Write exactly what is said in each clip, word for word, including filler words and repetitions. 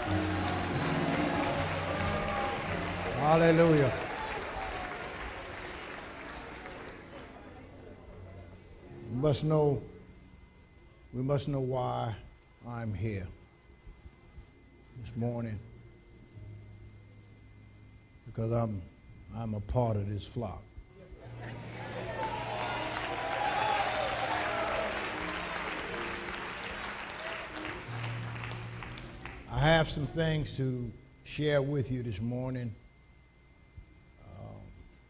Hallelujah. We must know, we must know why I'm here this morning. Because I'm I'm a part of this flock. I have some things to share with you this morning. Um,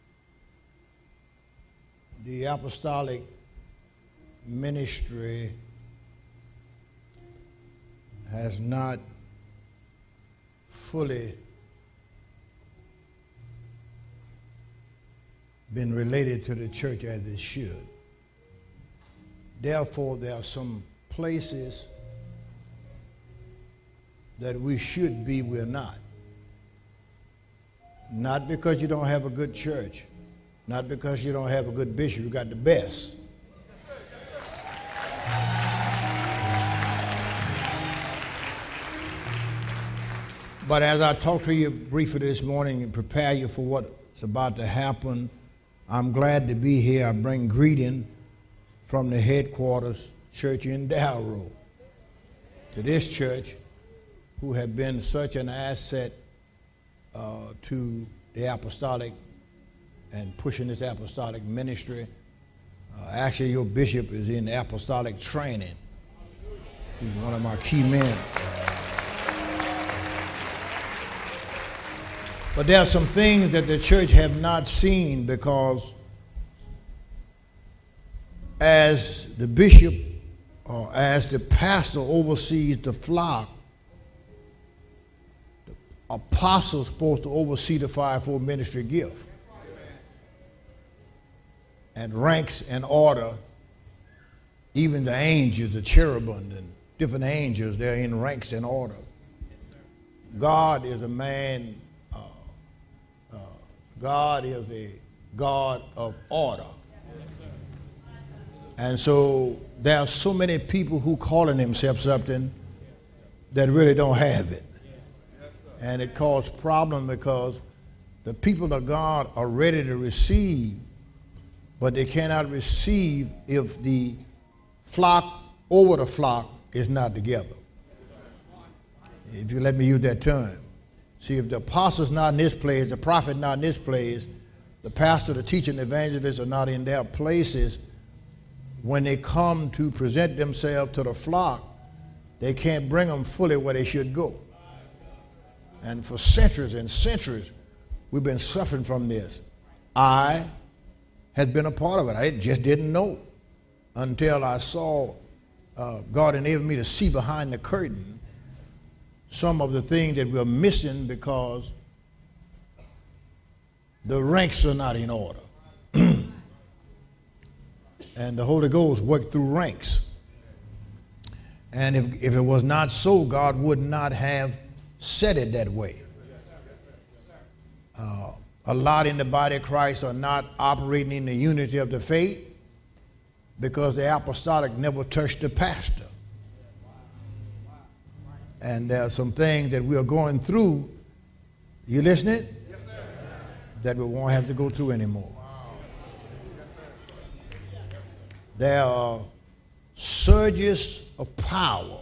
the apostolic ministry has not fully been related to the church as it should. Therefore, there are some places that we should be, we're not. Not because you don't have a good church, not because you don't have a good bishop, you got the best. But as I talk to you briefly this morning and prepare you for what's about to happen, I'm glad to be here. I bring greeting from the headquarters church in Dalrow to this church, who have been such an asset uh, to the apostolic and pushing this apostolic ministry. Uh, actually, your bishop is in apostolic training. He's one of my key men. But there are some things that the church have not seen, because as the bishop or as the pastor oversees the flock, the apostle is supposed to oversee the fivefold ministry gift. And ranks and order, even the angels, the cherubim and different angels, they're in ranks and order. God is a man God is a God of order. And so there are so many people who calling themselves something that really don't have it. And it causes problem because the people of God are ready to receive, but they cannot receive if the flock over the flock is not together. If you let me use that term. See, if the apostle's not in this place, the prophet not in this place, the pastor, the teacher, and the evangelist are not in their places, when they come to present themselves to the flock, they can't bring them fully where they should go. And for centuries and centuries, we've been suffering from this. I had been a part of it. I just didn't know until I saw uh, God enabled me to see behind the curtain some of the things that we're missing because the ranks are not in order. And the Holy Ghost worked through ranks. And if, if it was not so, God would not have said it that way. Uh, a lot in the body of Christ are not operating in the unity of the faith because the apostolic never touched the pastor. And there are some things that we are going through, you listening? Yes, sir. That we won't have to go through anymore. Wow. Yes, there are surges of power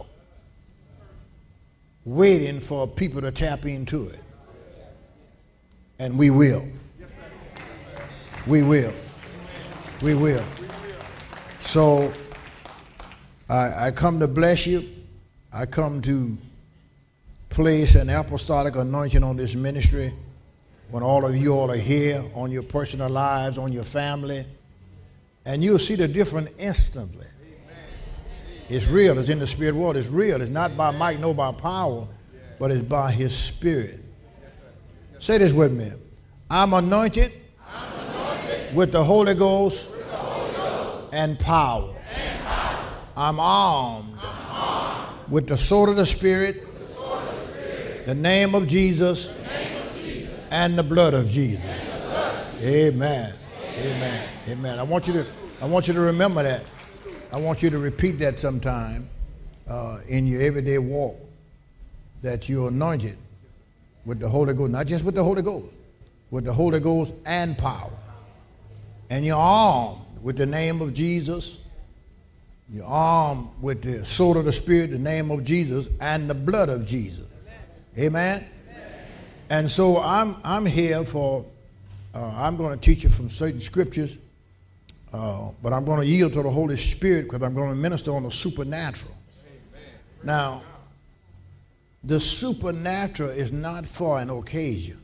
waiting for people to tap into it. And we will. Yes, sir. We will. We will. So I, I come to bless you. I come to place an apostolic anointing on this ministry when all of you all are here, on your personal lives, on your family, and you'll see the difference instantly. It's real. It's in the spirit world. It's real. It's not by might nor by power, but it's by his spirit. Say this with me. I'm anointed, I'm anointed with the Holy Ghost, with the Holy Ghost and, power. and power. I'm armed, I'm armed with the sword of the Spirit, the name of Jesus, name of Jesus and the blood of Jesus. Blood of Jesus. Amen. Amen. Amen. Amen. I want you to I want you to remember that. I want you to repeat that sometime uh, in your everyday walk. that you're anointed with the Holy Ghost, not just with the Holy Ghost, with the Holy Ghost and power. And you're armed with the name of Jesus. You're armed with the sword of the Spirit, the name of Jesus, and the blood of Jesus. Amen? Amen. And so I'm, I'm here for, uh, I'm going to teach you from certain scriptures, uh, but I'm going to yield to the Holy Spirit because I'm going to minister on the supernatural. Amen. Now, the supernatural is not for an occasion.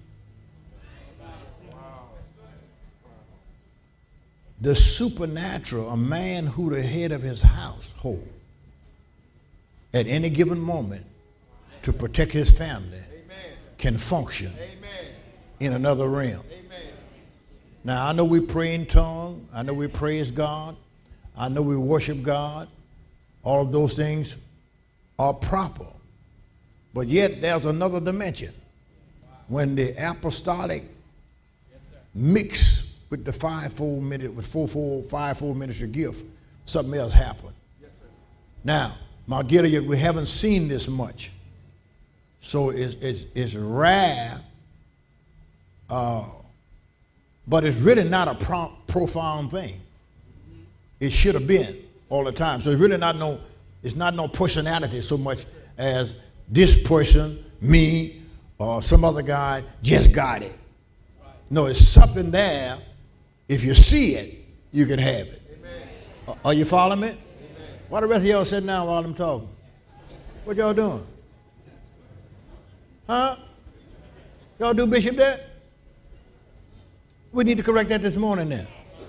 The supernatural, a man who the head of his household at any given moment to protect his family can function in another realm. Now, I know we pray in tongues. I know we praise God. I know we worship God. All of those things are proper. But yet there's another dimension. When the apostolic mix with the fivefold ministry, with fourfold, fivefold ministry gift, something else happened. Yes, sir. Now, Mount Gilead, we haven't seen this much. So it's, it's, it's rare, uh, but it's really not a pro profound thing. It should have been all the time. So it's really not no, it's not no personality so much as this person, me, or some other guy just got it. No, it's something there. If you see it, you can have it. Amen. Are you following me? Amen. Why the rest of y'all sitting down while I'm talking? What y'all doing? Huh? Y'all do Bishop that? We need to correct that this morning then.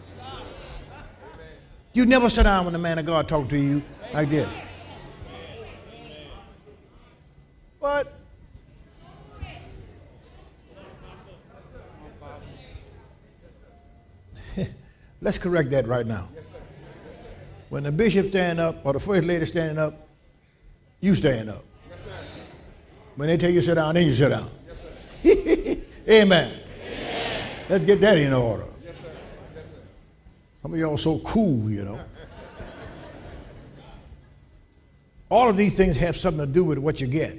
You never sit down when the man of God talks to you like this. What? Let's correct that right now. Yes, sir. Yes, sir. When the bishop stand up or the first lady standing up, you stand up. Yes, sir. When they tell you to sit down, then you sit down. Yes, sir. Amen. Amen. Let's get that in order. Yes, sir. Yes, sir. Some of y'all so cool, you know. All of these things have something to do with what you get.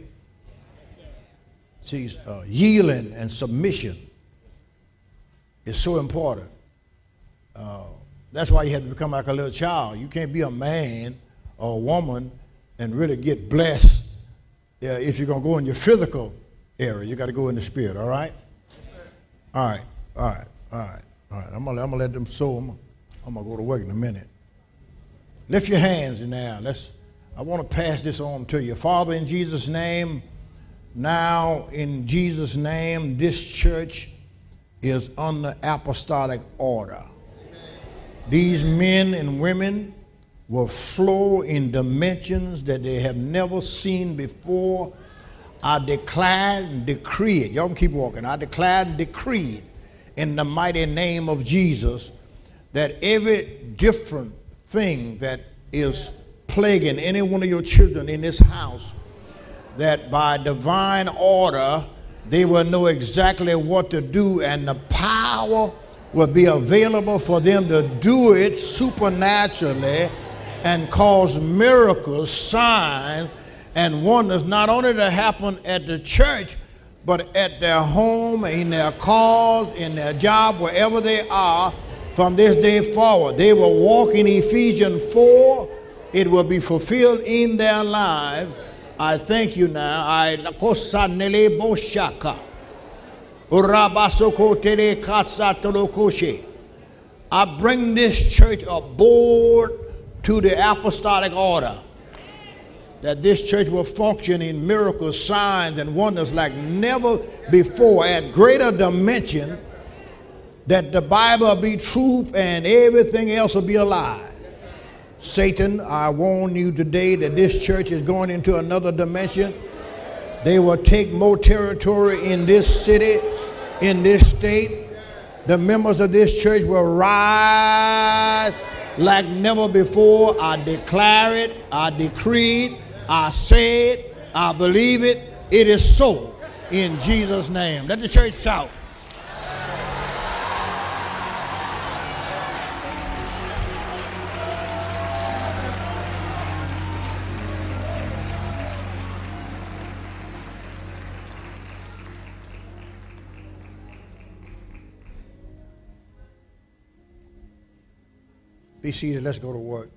See, uh, yielding and submission is so important. Uh, that's why you have to become like a little child. You can't be a man or a woman and really get blessed uh, if you're going to go in your physical area. You got to go in the spirit, all right? Yes, all right, all right, all right, all right. I'm going to let them sow. I'm, I'm going to go to work in a minute. Lift your hands in there. Let's, I want to pass this on to you. Father, in Jesus' name, now in Jesus' name, this church is under apostolic order. These men and women will flow in dimensions that they have never seen before. I declare and decree it. Y'all can keep walking. I declare and decree it in the mighty name of Jesus that every different thing that is plaguing any one of your children in this house, that by divine order they will know exactly what to do, and the power will be available for them to do it supernaturally and cause miracles, signs, and wonders, not only to happen at the church, but at their home, in their cars, in their job, wherever they are, from this day forward. They will walk in Ephesians four. It will be fulfilled in their lives. I thank you now. I I bring this church aboard to the apostolic order, that this church will function in miracles, signs, and wonders like never before, at greater dimension, that the Bible will be truth and everything else will be a lie. Satan, I warn you today that this church is going into another dimension. They will take more territory in this city, in this state. The members of this church will rise like never before. I declare it, I decree it, I say it, I believe it. It is so in Jesus' name. Let the church shout. Be seated. Let's go to work.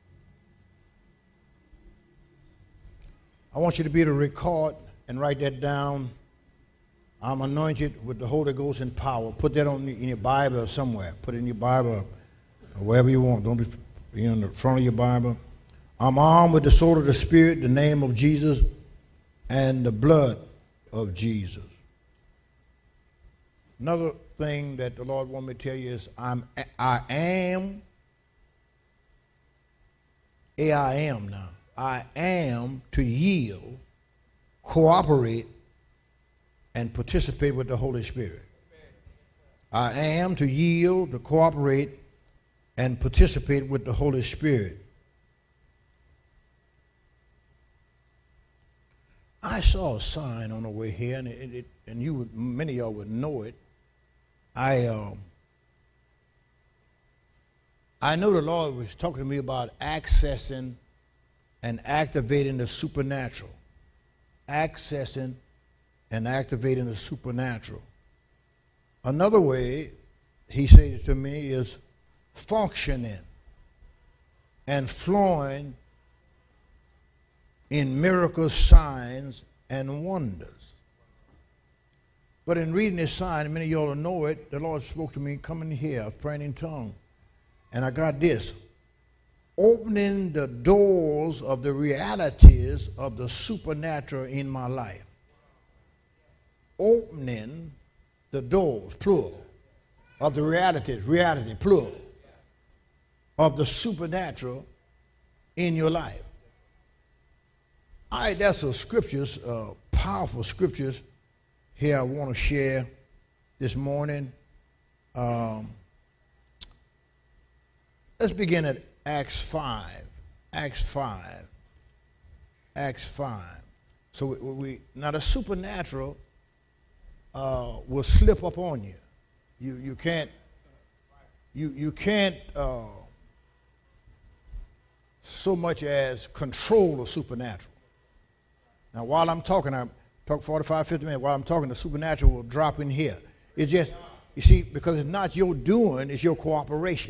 I want you to be able to record and write that down. I'm anointed with the Holy Ghost and power. Put that on in your Bible or somewhere. Put it in your Bible or wherever you want. Don't be in the front of your Bible. I'm armed with the sword of the Spirit, the name of Jesus, and the blood of Jesus. Another thing that the Lord wants me to tell you is I'm, I am, A I am now. I am to yield, cooperate, and participate with the Holy Spirit. I am to yield, to cooperate, and participate with the Holy Spirit. I saw a sign on the way here, and, it, it, and you would, many of y'all would know it. I um, I know the Lord was talking to me about accessing and activating the supernatural. Accessing and activating the supernatural. Another way, he said to me, is functioning and flowing in miracles, signs, and wonders. But in reading this sign, many of y'all will know it, the Lord spoke to me coming here, I was praying in tongues, and I got this: opening the doors of the realities of the supernatural in my life. Opening the doors, plural, of the realities, reality, plural, of the supernatural in your life. All right, that's some scriptures, uh, powerful scriptures here I want to share this morning. Um, let's begin at Acts five. Acts five. Acts five. So we, we now the supernatural uh, will slip up on you. You you can't you you can't uh, so much as control the supernatural. Now, while I'm talking, I'm talk forty-five, fifty minutes. While I'm talking, the supernatural will drop in here. It's just, you see, because it's not your doing, it's your cooperation.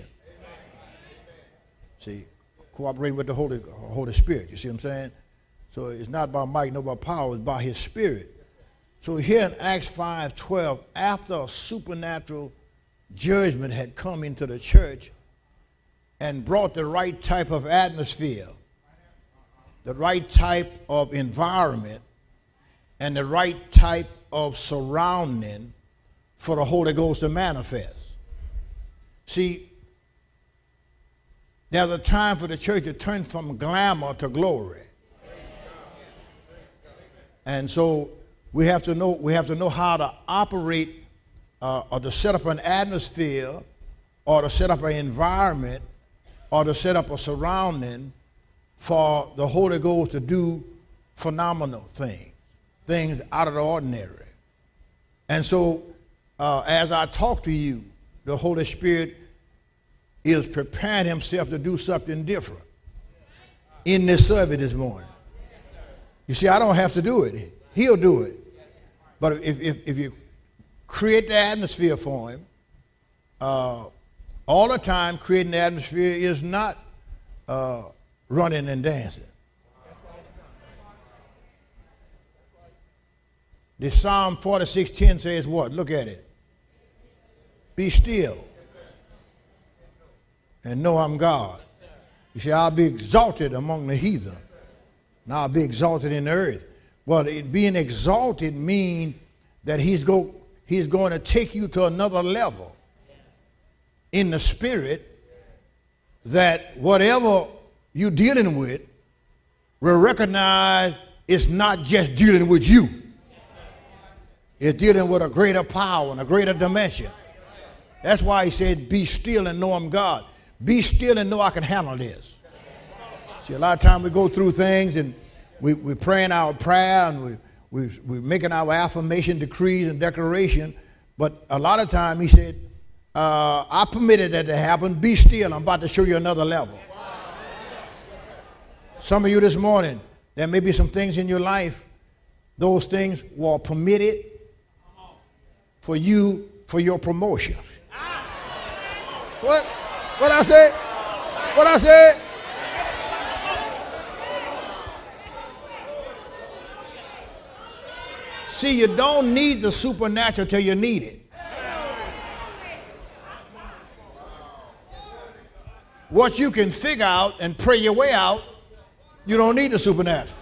See, cooperating with the Holy Holy Spirit. You see what I'm saying? So it's not by might, nor by power, it's by His Spirit. So here in Acts five twelve, after a supernatural judgment had come into the church and brought the right type of atmosphere, the right type of environment, and the right type of surrounding for the Holy Ghost to manifest. See, there's a time for the church to turn from glamour to glory. And so we have to know we have to know how to operate uh, or to set up an atmosphere or to set up an environment or to set up a surrounding for the Holy Ghost to do phenomenal things, things out of the ordinary. And so uh, as I talk to you, the Holy Spirit is preparing Himself to do something different in this service this morning. You see, I don't have to do it. He'll do it. But if, if, if you create the atmosphere for Him, uh, all the time creating the atmosphere is not uh, running and dancing. The Psalm forty-six ten says what? Look at it. Be still and know I'm God. You see, I'll be exalted among the heathen, and I'll be exalted in the earth. Well, it, being exalted means that he's, go, he's going to take you to another level in the spirit, that whatever you're dealing with will recognize it's not just dealing with you. It's dealing with a greater power and a greater dimension. That's why he said, be still and know I'm God. Be still and know I can handle this. See, a lot of times we go through things and we, we're praying our prayer and we, we, we're making our affirmation, decrees, and declaration. But a lot of times he said, uh, I permitted that to happen. Be still. I'm about to show you another level. Some of you this morning, there may be some things in your life. Those things were permitted for you, for your promotion. What? What I say? What I said? See, you don't need the supernatural till you need it. What you can figure out and pray your way out, you don't need the supernatural.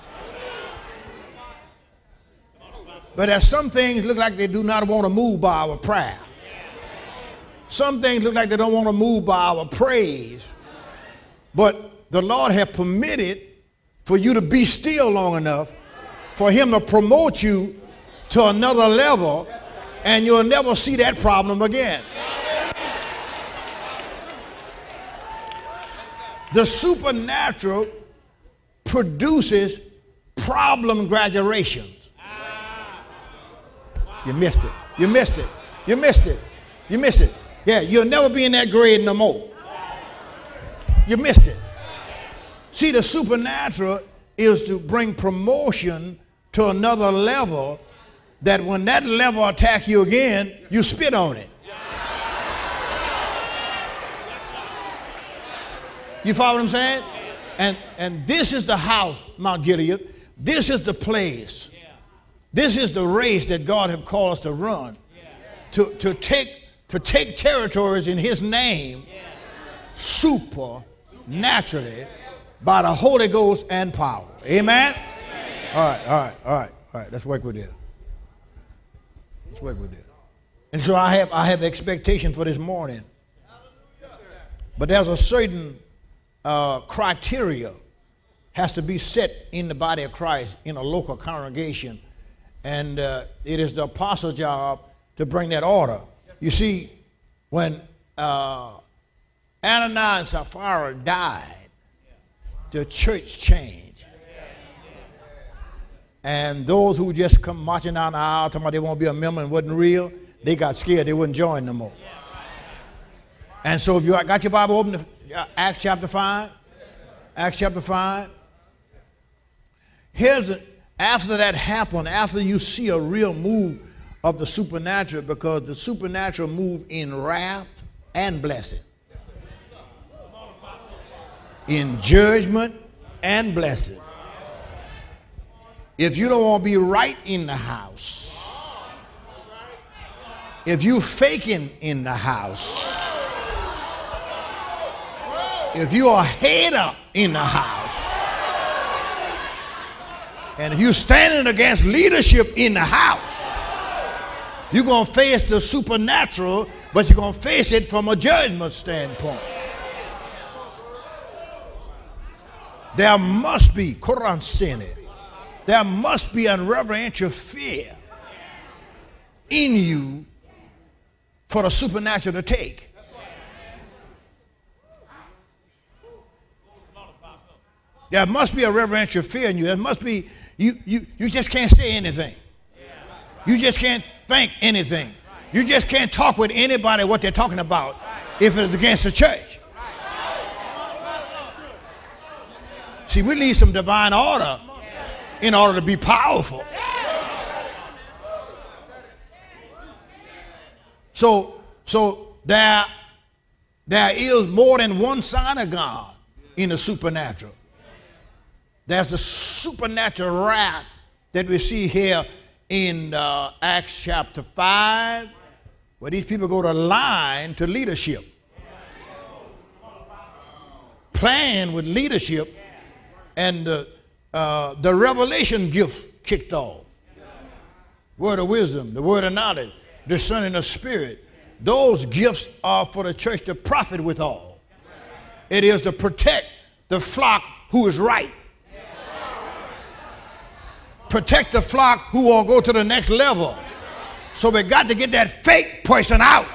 But as some things look like they do not want to move by our prayer. Some things look like they don't want to move by our praise. But the Lord has permitted for you to be still long enough for him to promote you to another level, and you'll never see that problem again. The supernatural produces problem graduations. You missed it. You missed it. You missed it. You missed it. Yeah, you'll never be in that grade no more. You missed it. See, the supernatural is to bring promotion to another level, that when that level attacks you again, you spit on it. You follow what I'm saying? And, and this is the house, Mount Gilead. This is the place. This is the race that God has called us to run. To, to, take, to take territories in his name supernaturally by the Holy Ghost and power. Amen? All right, all right, all right, all right. Let's work with it. Let's work with it. And so I have, I have expectation for this morning. But there's a certain uh, criteria has to be set in the body of Christ in a local congregation. And uh, it is the apostle's job to bring that order. You see, when uh, Ananias and Sapphira died, the church changed. And those who just come marching down the aisle talking about they won't be a member and wasn't real, they got scared. They wouldn't join no more. And so if you got your Bible open to Acts chapter five, Acts chapter five, here's a, after that happened, after you see a real move of the supernatural, because the supernatural move in wrath and blessing, in judgment and blessing. If you don't want to be right in the house, if you faking in the house, if you are a hater in the house, and if you're standing against leadership in the house, you're going to face the supernatural, but you're going to face it from a judgment standpoint. There must be, Quran Senate, there must be a reverential fear in you for the supernatural to take. There must be a reverential fear in you. There must be, you, you, you just can't say anything. You just can't think anything. You just can't talk with anybody what they're talking about if it's against the church. See, we need some divine order in order to be powerful. So, so there, there is more than one sign of God in the supernatural. There's the supernatural wrath that we see here in uh, Acts chapter five, where these people go to line to leadership, playing with leadership, and the, uh, the revelation gift kicked off. Word of wisdom, the word of knowledge, discerning of spirit. Those gifts are for the church to profit withal. It is to protect the flock who is right. Protect the flock who will go to the next level. So we got to get that fake person out.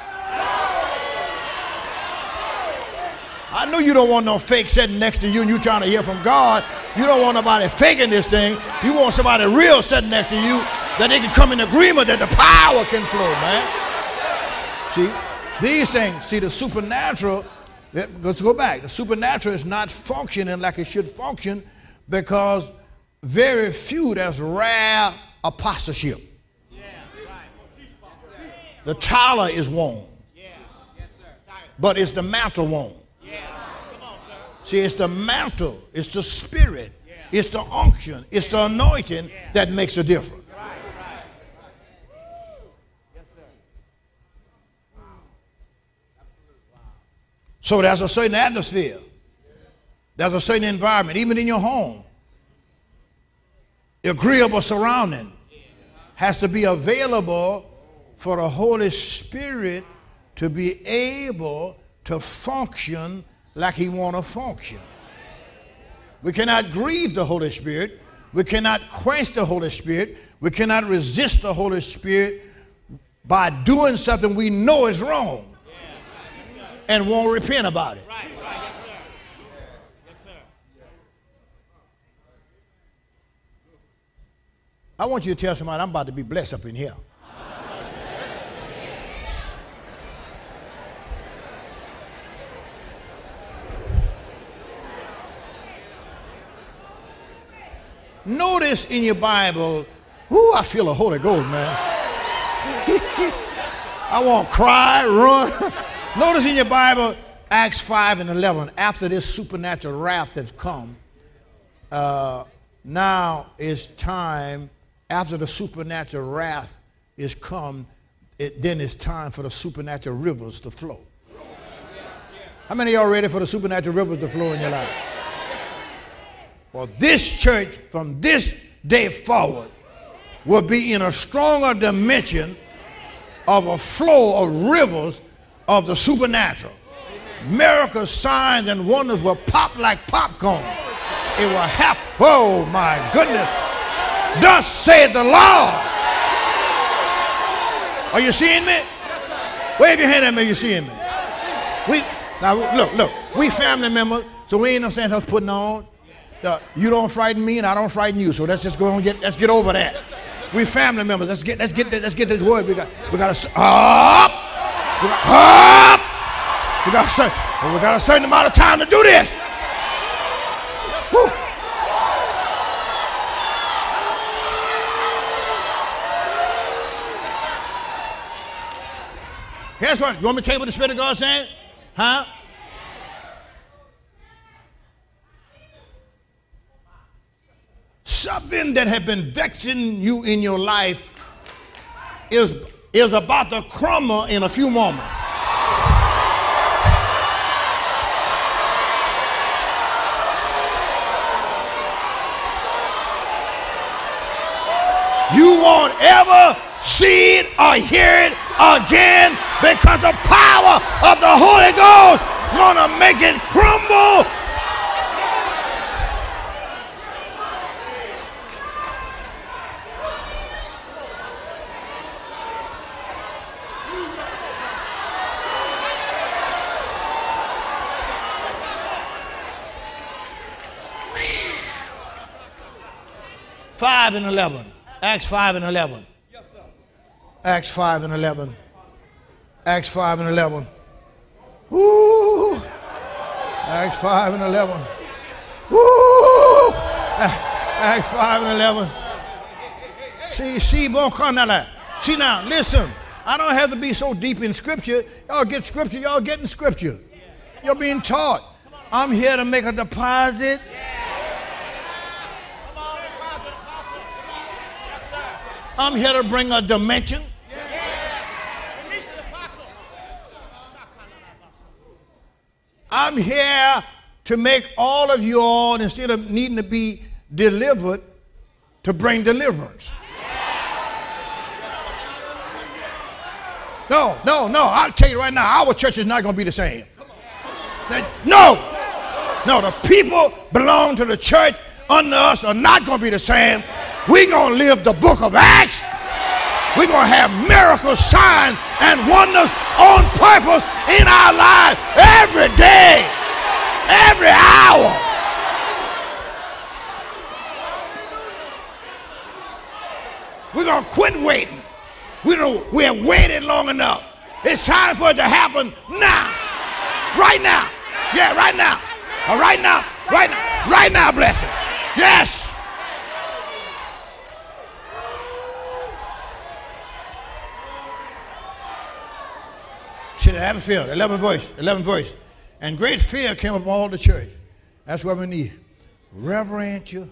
I know you don't want no fake sitting next to you and you trying to hear from God. You don't want nobody faking this thing. You want somebody real sitting next to you that they can come in agreement that the power can flow, man. See, these things, see the supernatural, let's go back. The supernatural is not functioning like it should function because very few, there's rare apostleship. The Tyler is one, but it's the mantle one. See, it's the mantle, it's the spirit, it's the unction, it's the anointing that makes a difference. So there's a certain atmosphere. There's a certain environment, even in your home. Agreeable surrounding has to be available for the Holy Spirit to be able to function like he want to function. We cannot grieve the Holy Spirit. We cannot quench the Holy Spirit. We cannot resist the Holy Spirit by doing something we know is wrong and won't repent about it. Right, right, yes, sir. Yes, sir. I want you to tell somebody, I'm about to be blessed up in here. Notice in your Bible, ooh, I feel the Holy Ghost, man. I want to cry, run. Notice in your Bible, Acts five and eleven, after this supernatural wrath has come, uh, now is time, after the supernatural wrath is come, it, then it's time for the supernatural rivers to flow. How many of y'all ready for the supernatural rivers to flow in your life? Well, this church from this day forward will be in a stronger dimension of a flow of rivers of the supernatural. Miracles, signs, and wonders will pop like popcorn. It will happen. Oh, my goodness. Thus saith the Lord. Are you seeing me? Wave your hand at me, you seeing me? We, now, look, look. We family members, so we ain't no sense us putting on. Uh, you don't frighten me and I don't frighten you, so let's just go and get let's get over that. We family members. Let's get let's get let's get this word. We got we got a up, we got up. We got a certain we got a certain amount of time to do this. Woo. Guess what? You want me to tell you what the Spirit of God is saying? Huh? Something that had been vexing you in your life is, is about to crumble in a few moments. You won't ever see it or hear it again because the power of the Holy Ghost is going to make it crumble. five and eleven. Acts five and eleven. Acts five and eleven. Acts five and eleven. Woo! Acts five and eleven. Woo! Acts five and eleven. See, see, won't come now. See now, listen. I don't have to be so deep in Scripture. Y'all get Scripture. Y'all getting Scripture. You're being taught. I'm here to make a deposit. I'm here to bring a dimension. I'm here to make all of you all, instead of needing to be delivered, to bring deliverance. No, no, no. I'll tell you right now, our church is not going to be the same. No. No, the people belong to the church under us are not going to be the same. We're going to live the book of Acts. We're going to have miracles, signs, and wonders on purpose in our lives every day, every hour. We're going to quit waiting. We don't, we have waited long enough. It's time for it to happen now. Right now. Yeah, right now. Uh, right now. Right now. Right now, blessing. Yes. See the atmosphere, the eleventh verse, eleventh verse. And great fear came upon all the church. That's what we need. Reverential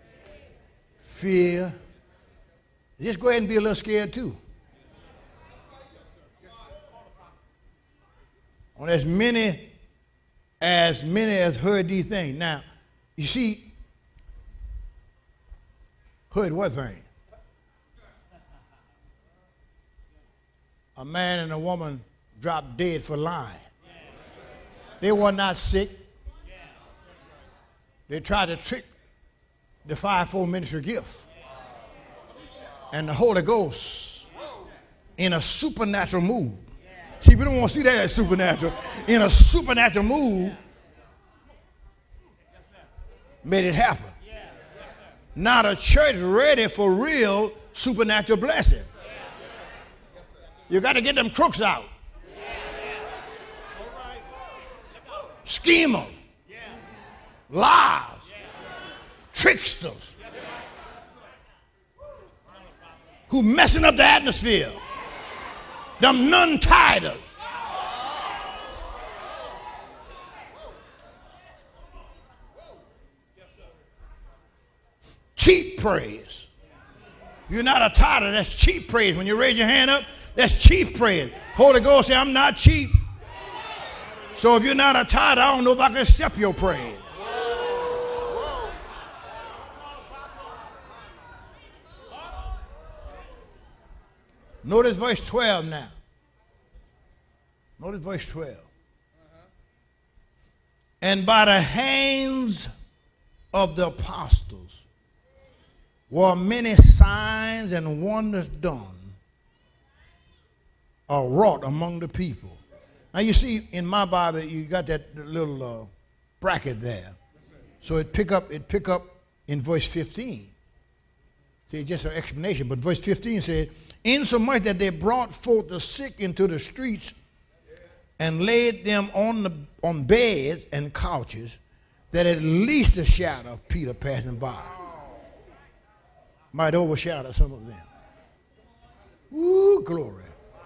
fear. Just go ahead and be a little scared too. On as many as many as heard these things. Now, you see, heard what thing? A man and a woman dropped dead for lying. They were not sick. They tried to trick the fivefold ministry gift. And the Holy Ghost, in a supernatural move. See, we don't want to see that as supernatural. In a supernatural move, made it happen. Now the church ready for real supernatural blessing. You got to get them crooks out. Schemers. Lies. Tricksters. Who messing up the atmosphere. Them nun-tiders. Cheap praise. You're not a tither, that's cheap praise. When you raise your hand up, that's cheap praise. Holy Ghost say, I'm not cheap. So if you're not a tither, I don't know if I can accept your praise. Notice verse twelve now. Notice verse twelve. And by the hands of the apostles were many signs and wonders done or wrought among the people. Now you see in my Bible you got that little uh, bracket there. So it pick up it pick up in verse fifteen. See, it's just an explanation, but verse fifteen said, insomuch that they brought forth the sick into the streets and laid them on the on beds and couches, that at least a shadow of Peter passing by might overshadow some of them. Ooh, glory.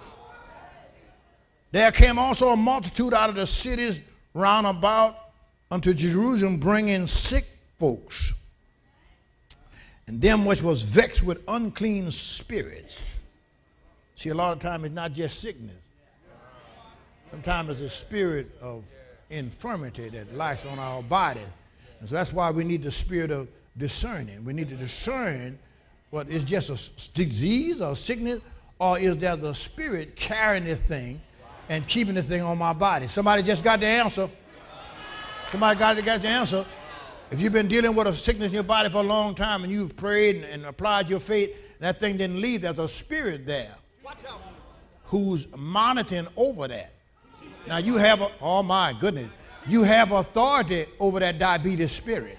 There came also a multitude out of the cities round about unto Jerusalem, bringing sick folks, and them which was vexed with unclean spirits. See, a lot of times it's not just sickness. Sometimes it's a spirit of infirmity that lies on our body. And so that's why we need the spirit of discerning. We need to discern what is just a disease or sickness, or is there the spirit carrying this thing and keeping this thing on my body. Somebody just got the answer. Somebody got, got the answer. If you've been dealing with a sickness in your body for a long time and you've prayed and, and applied your faith, that thing didn't leave, there's a spirit there who's monitoring over that. Now you have, a, oh my goodness, you have authority over that diabetes spirit.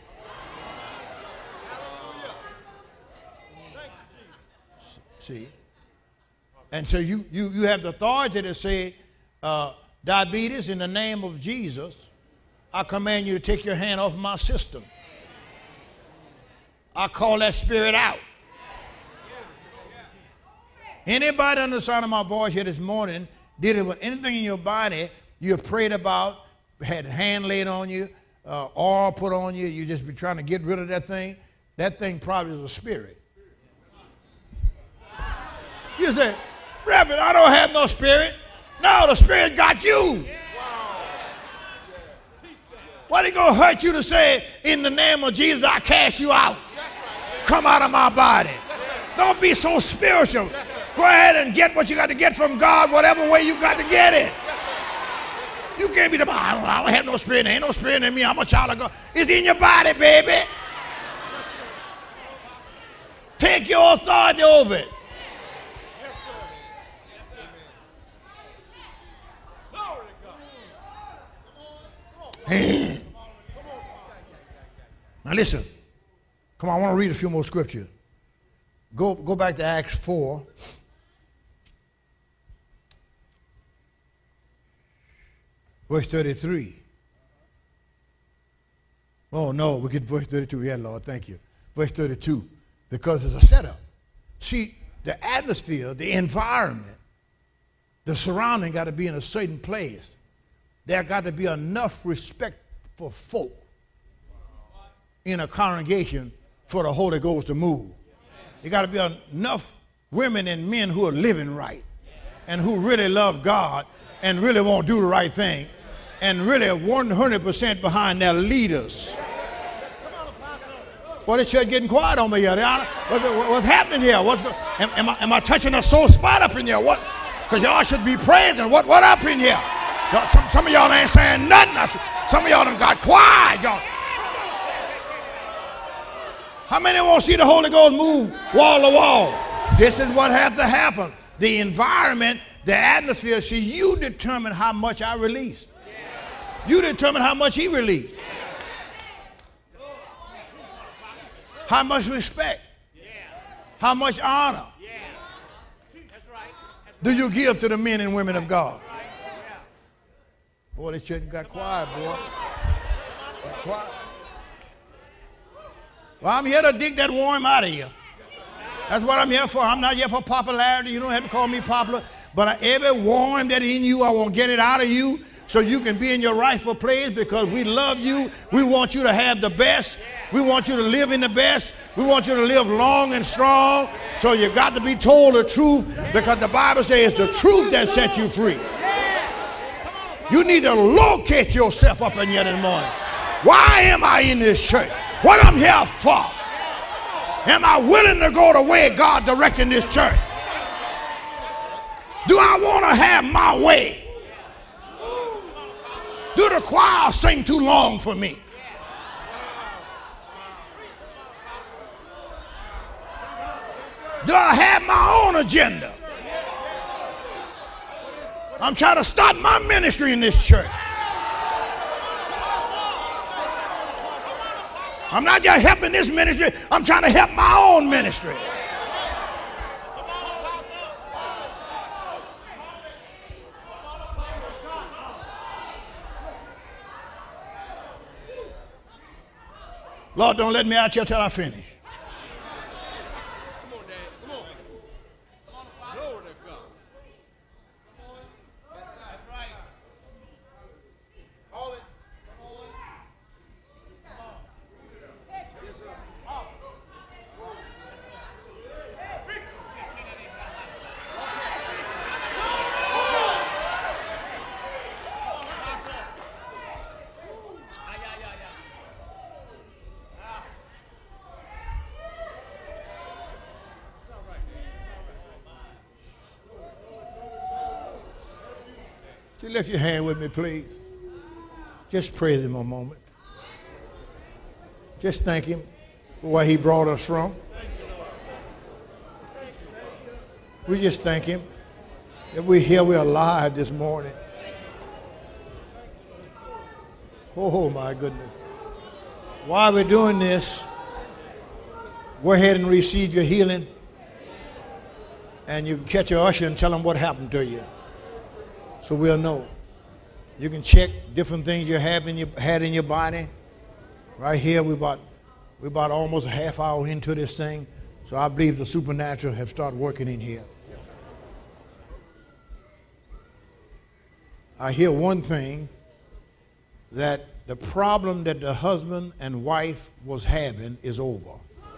See? And so you, you, you have the authority to say, uh, diabetes, in the name of Jesus, I command you to take your hand off my system. I call that spirit out. Anybody on the sound of my voice here this morning dealing with anything in your body you have prayed about, had a hand laid on you, uh, oil put on you, you just be trying to get rid of that thing, that thing probably is a spirit. You say, Reverend, I don't have no spirit. No, the spirit got you. What is going to hurt you to say, in the name of Jesus, I cast you out? Come out of my body. Don't be so spiritual. Go ahead and get what you got to get from God, whatever way you got to get it. You can't be the, I don't, I don't have no spirit. There ain't no spirit in me. I'm a child of God. It's in your body, baby. Take your authority over it. Hey. Now listen. Come on, I want to read a few more scriptures. Go, go back to Acts four. Verse thirty-three. Oh, no, we get verse thirty-two. Yeah, Lord, thank you. Verse thirty-two. Because it's a setup. See, the atmosphere, the environment, the surrounding got to be in a certain place. There got to be enough respect for folk in a congregation for the Holy Ghost to move. You got to be enough women and men who are living right and who really love God and really want to do the right thing and really one hundred percent behind their leaders. Well, this church getting quiet on me here. What's, what's happening here? What's go, am, am, I, am I touching a sore spot up in here? What? Because y'all should be praising. What, what up in here? Some, some of y'all ain't saying nothing. Some of y'all done got quiet. Y'all. How many want to see the Holy Ghost move wall to wall? This is what has to happen. The environment, the atmosphere, see, you determine how much I release. You determine how much he released. How much respect? How much honor do you give to the men and women of God? Boy, this church got quiet, boy. Got quiet. Well, I'm here to dig that worm out of you. That's what I'm here for. I'm not here for popularity. You don't have to call me popular. But every worm that in you, I want to get it out of you so you can be in your rightful place because we love you. We want you to have the best. We want you to live in the best. We want you to live long and strong. So you got to be told the truth because the Bible says it's the truth that set you free. You need to locate yourself up in here this morning. Why am I in this church? What I'm here for? Am I willing to go the way God directing this church? Do I want to have my way? Do the choir sing too long for me? Do I have my own agenda? I'm trying to start my ministry in this church. I'm not just helping this ministry, I'm trying to help my own ministry. Lord, don't let me out here till I finish. You lift your hand with me, please. Just praise him a moment. Just thank him for where he brought us from. We just thank him that we're here, we're alive this morning. Oh, my goodness. While we're doing this, go ahead and receive your healing. And you can catch your usher and tell them what happened to you. So we'll know. You can check different things you have in your had in your body. Right here, we about we about almost a half hour into this thing. So I believe the supernatural have started working in here. I hear one thing, that the problem that the husband and wife was having is over.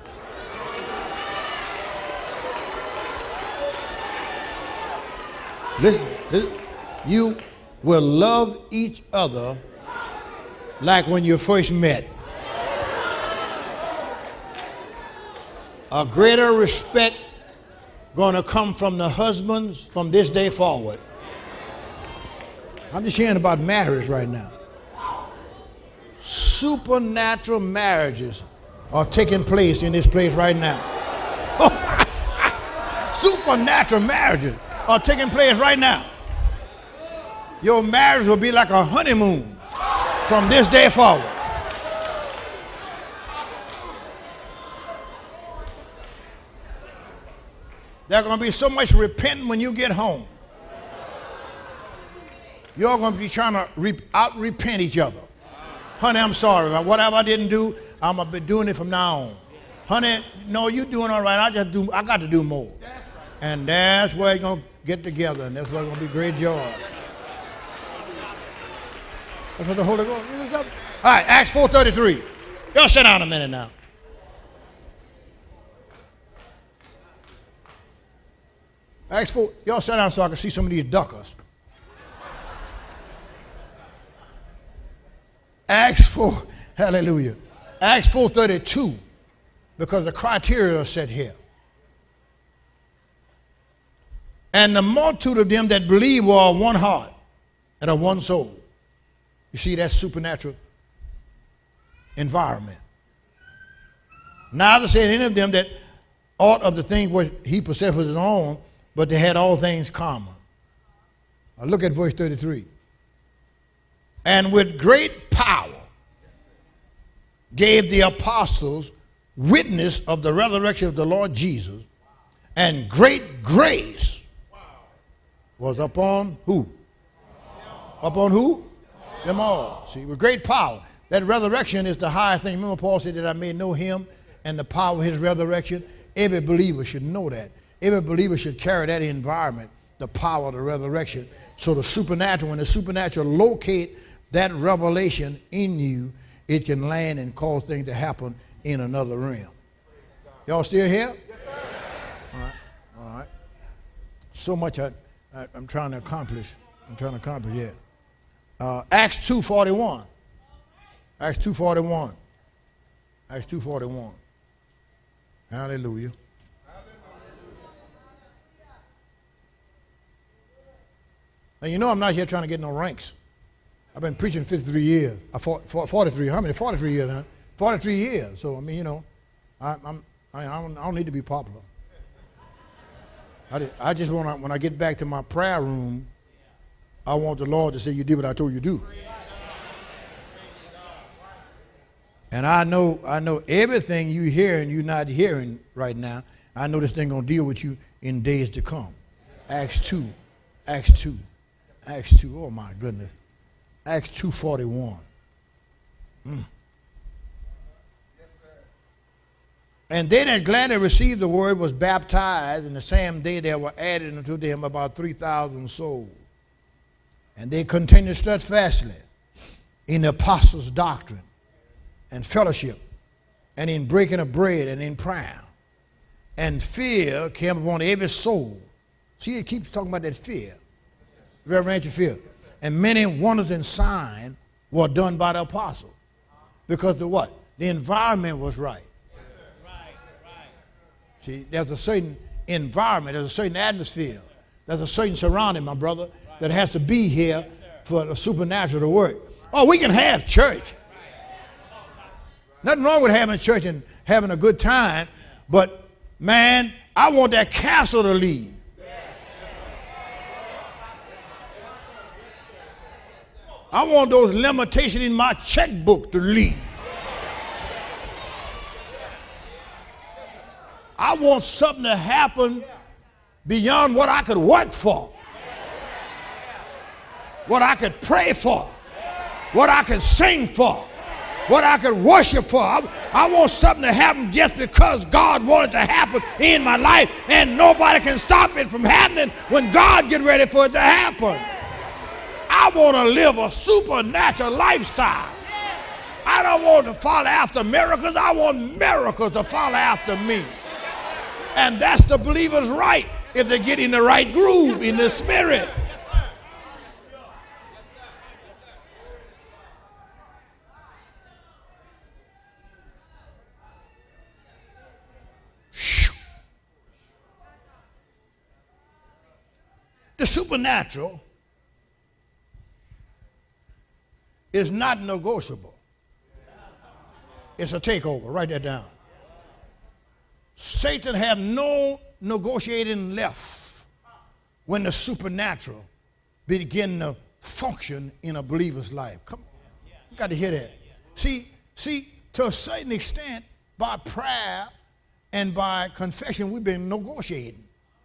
Listen, listen. You will love each other like when you first met. A greater respect going to come from the husbands from this day forward. I'm just hearing about marriage right now. Supernatural marriages are taking place in this place right now. Supernatural marriages are taking place right now. Your marriage will be like a honeymoon from this day forward. There's going to be so much repenting when you get home. You're going to be trying to re- out-repent each other. Honey, I'm sorry. Whatever I didn't do, I'm going to be doing it from now on. Honey, no, you're doing all right. I just do. I got to do more. And that's where you're going to get together, and that's where it's going to be great joy. That's what the Holy Ghost is up. All right, Acts four thirty-three. Y'all sit down a minute now. Acts four, y'all sit down so I can see some of these duckers. Acts four, hallelujah. Acts four thirty-two, because the criteria are set here. And the multitude of them that believe were of one heart and of one soul. You see, that's supernatural environment. Neither said any of them that aught of the things which he possessed was his own, but they had all things common. Now look at verse thirty-three. And with great power gave the apostles witness of the resurrection of the Lord Jesus, and great grace was upon who? Upon who? Them all. See, with great power. That resurrection is the high thing. Remember Paul said that I may know him and the power of his resurrection? Every believer should know that. Every believer should carry that environment, the power of the resurrection. So the supernatural, when the supernatural locate that revelation in you, it can land and cause things to happen in another realm. Y'all still here? Yes, sir. All right, all right. So much I, I, I'm trying to accomplish. I'm trying to accomplish yet. Uh, Acts two forty-one. Acts two forty-one. Acts two forty-one. Hallelujah. Now, you know I'm not here trying to get no ranks. I've been preaching fifty-three years. I fought, fought forty-three. How many? forty-three years, huh? forty-three years. So, I mean, you know, I, I'm, I, I, don't, I don't need to be popular. I, did, I just want to, when I get back to my prayer room, I want the Lord to say, you did what I told you to do. And I know, I know everything you hear and you're not hearing right now, I know this thing going to deal with you in days to come. Acts two. Acts two. Acts two. Oh, my goodness. Acts two forty-one. Mm. And they that gladly received the word was baptized, and the same day there were added unto them about three thousand souls. And they continued steadfastly in the apostles' doctrine and fellowship, and in breaking of bread, and in prayer. And fear came upon every soul. See, it keeps talking about that fear. Reverential fear. And many wonders and signs were done by the apostles. Because the what? The environment was right. Right, right. See, there's a certain environment, there's a certain atmosphere, there's a certain surrounding, my brother, that has to be here for the supernatural to work. Oh, we can have church. Nothing wrong with having church and having a good time, but man, I want that castle to leave. I want those limitations in my checkbook to leave. I want something to happen beyond what I could work for, what I could pray for, what I could sing for, what I could worship for. I, I want something to happen just because God wanted to happen in my life, and nobody can stop it from happening when God get ready for it to happen. I want to live a supernatural lifestyle. I don't want to follow after miracles. I want miracles to follow after me. And that's the believer's right if they get in the right groove in the spirit. The supernatural is not negotiable. It's a takeover. Write that down. Satan have no negotiating left when the supernatural begin to function in a believer's life. Come on. You got to hear that. See, see, to a certain extent, by prayer and by confession, we've been negotiating.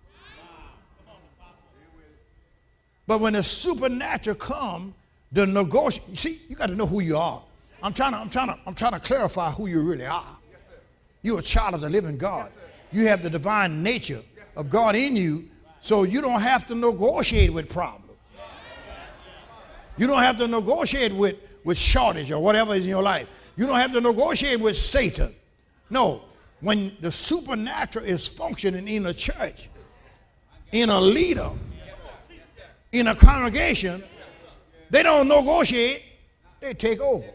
But when the supernatural comes, the negotiation, see, you got to know who you are. I'm trying to, I'm trying to, I'm trying to clarify who you really are. Yes, sir. You're a child of the living God. Yes, you have the divine nature yes, of God in you, so you don't have to negotiate with problems. You don't have to negotiate with, with shortage or whatever is in your life. You don't have to negotiate with Satan. No, when the supernatural is functioning in a church, in a leader, in a congregation, they don't negotiate, they take over.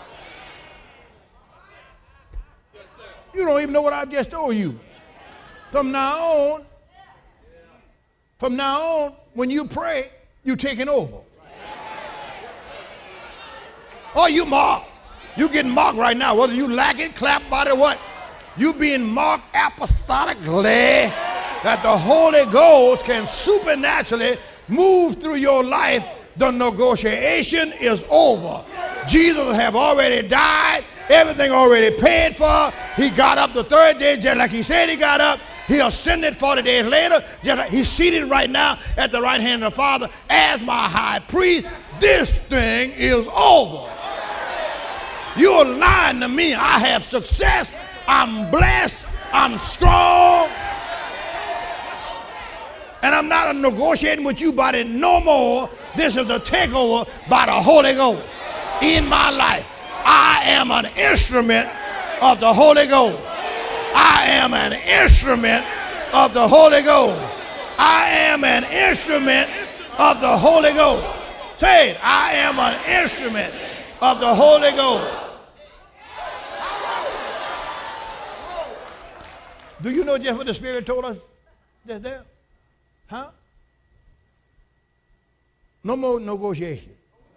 You don't even know what I just told you. From now on, from now on, when you pray, you're taking over. Oh, you mock. You getting mocked right now. Whether you like it, clap about it, what? You being mocked apostolically that the Holy Ghost can supernaturally move through your life. The negotiation is over. Jesus have already died. Everything already paid for. He got up the third day just like he said he got up. He ascended forty days later. Just like he's seated right now at the right hand of the Father as my high priest. This thing is over. You're lying to me. I have success. I'm blessed. I'm strong. And I'm not negotiating with you about it no more. This is a takeover by the Holy Ghost in my life. I am an instrument of the Holy Ghost. I am an instrument of the Holy Ghost. I am an instrument of the Holy Ghost. Say it. I am an instrument of the Holy Ghost. Do you know just what the Spirit told us just there? Huh? No more negotiation.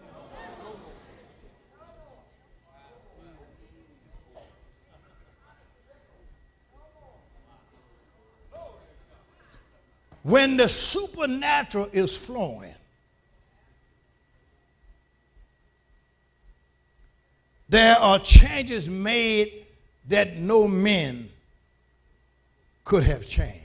When the supernatural is flowing, there are changes made that no men could have changed.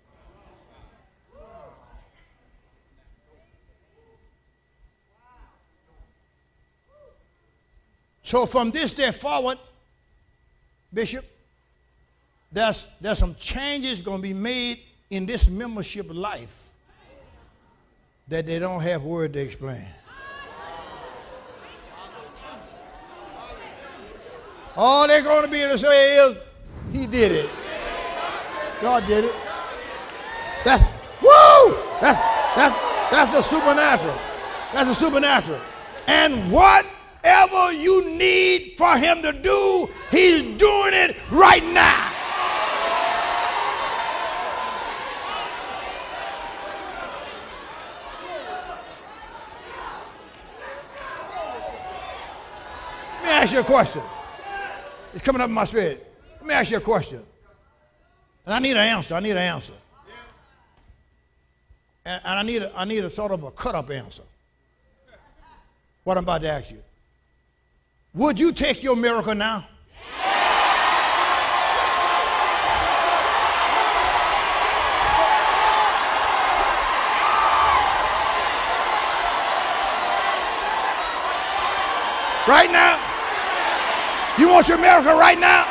So from this day forward, Bishop, there's, there's some changes going to be made in this membership life that they don't have word to explain. All they're going to be able to say is, he did it. God did it. That's, woo! That's, that's, that's the supernatural. That's the supernatural. And whatever you need for him to do, he's doing it right now. Let me ask you a question. It's coming up in my spirit. Let me ask you a question. And I need an answer. I need an answer. And, and I need a, I need a sort of a cut-up answer. What I'm about to ask you. Would you take your miracle now? Right now? You want your miracle right now?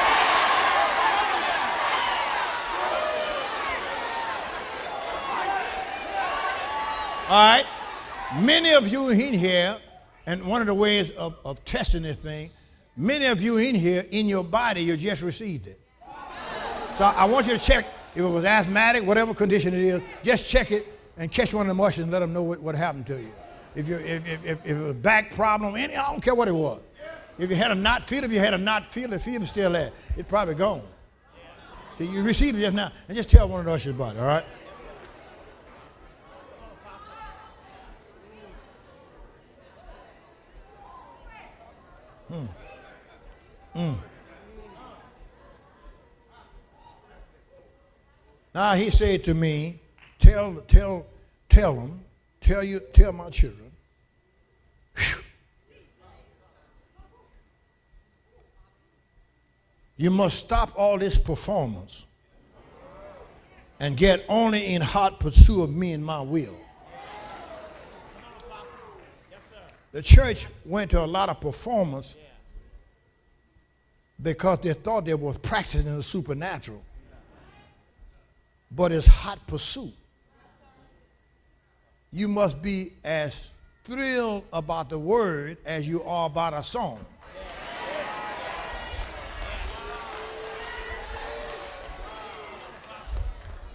All right. Many of you in here, and one of the ways of, of testing this thing, many of you in here, in your body, you just received it. So I want you to check if it was asthmatic, whatever condition it is, just check it and catch one of the ushers and let them know what, what happened to you. If, you if, if, if, if it was a back problem, any, I don't care what it was. If you had a knot feel, if you had a knot feel, the fever's still there. It's probably gone. So you received it just now, and just tell one of the ushers about it, all right? Hmm. Mm. Now he said to me, tell, tell, tell them, tell you, tell my children, whew, you must stop all this performance and get only in hot pursuit of me and my will. The church went to a lot of performance because they thought they were practicing the supernatural. But it's hot pursuit. You must be as thrilled about the word as you are about a song.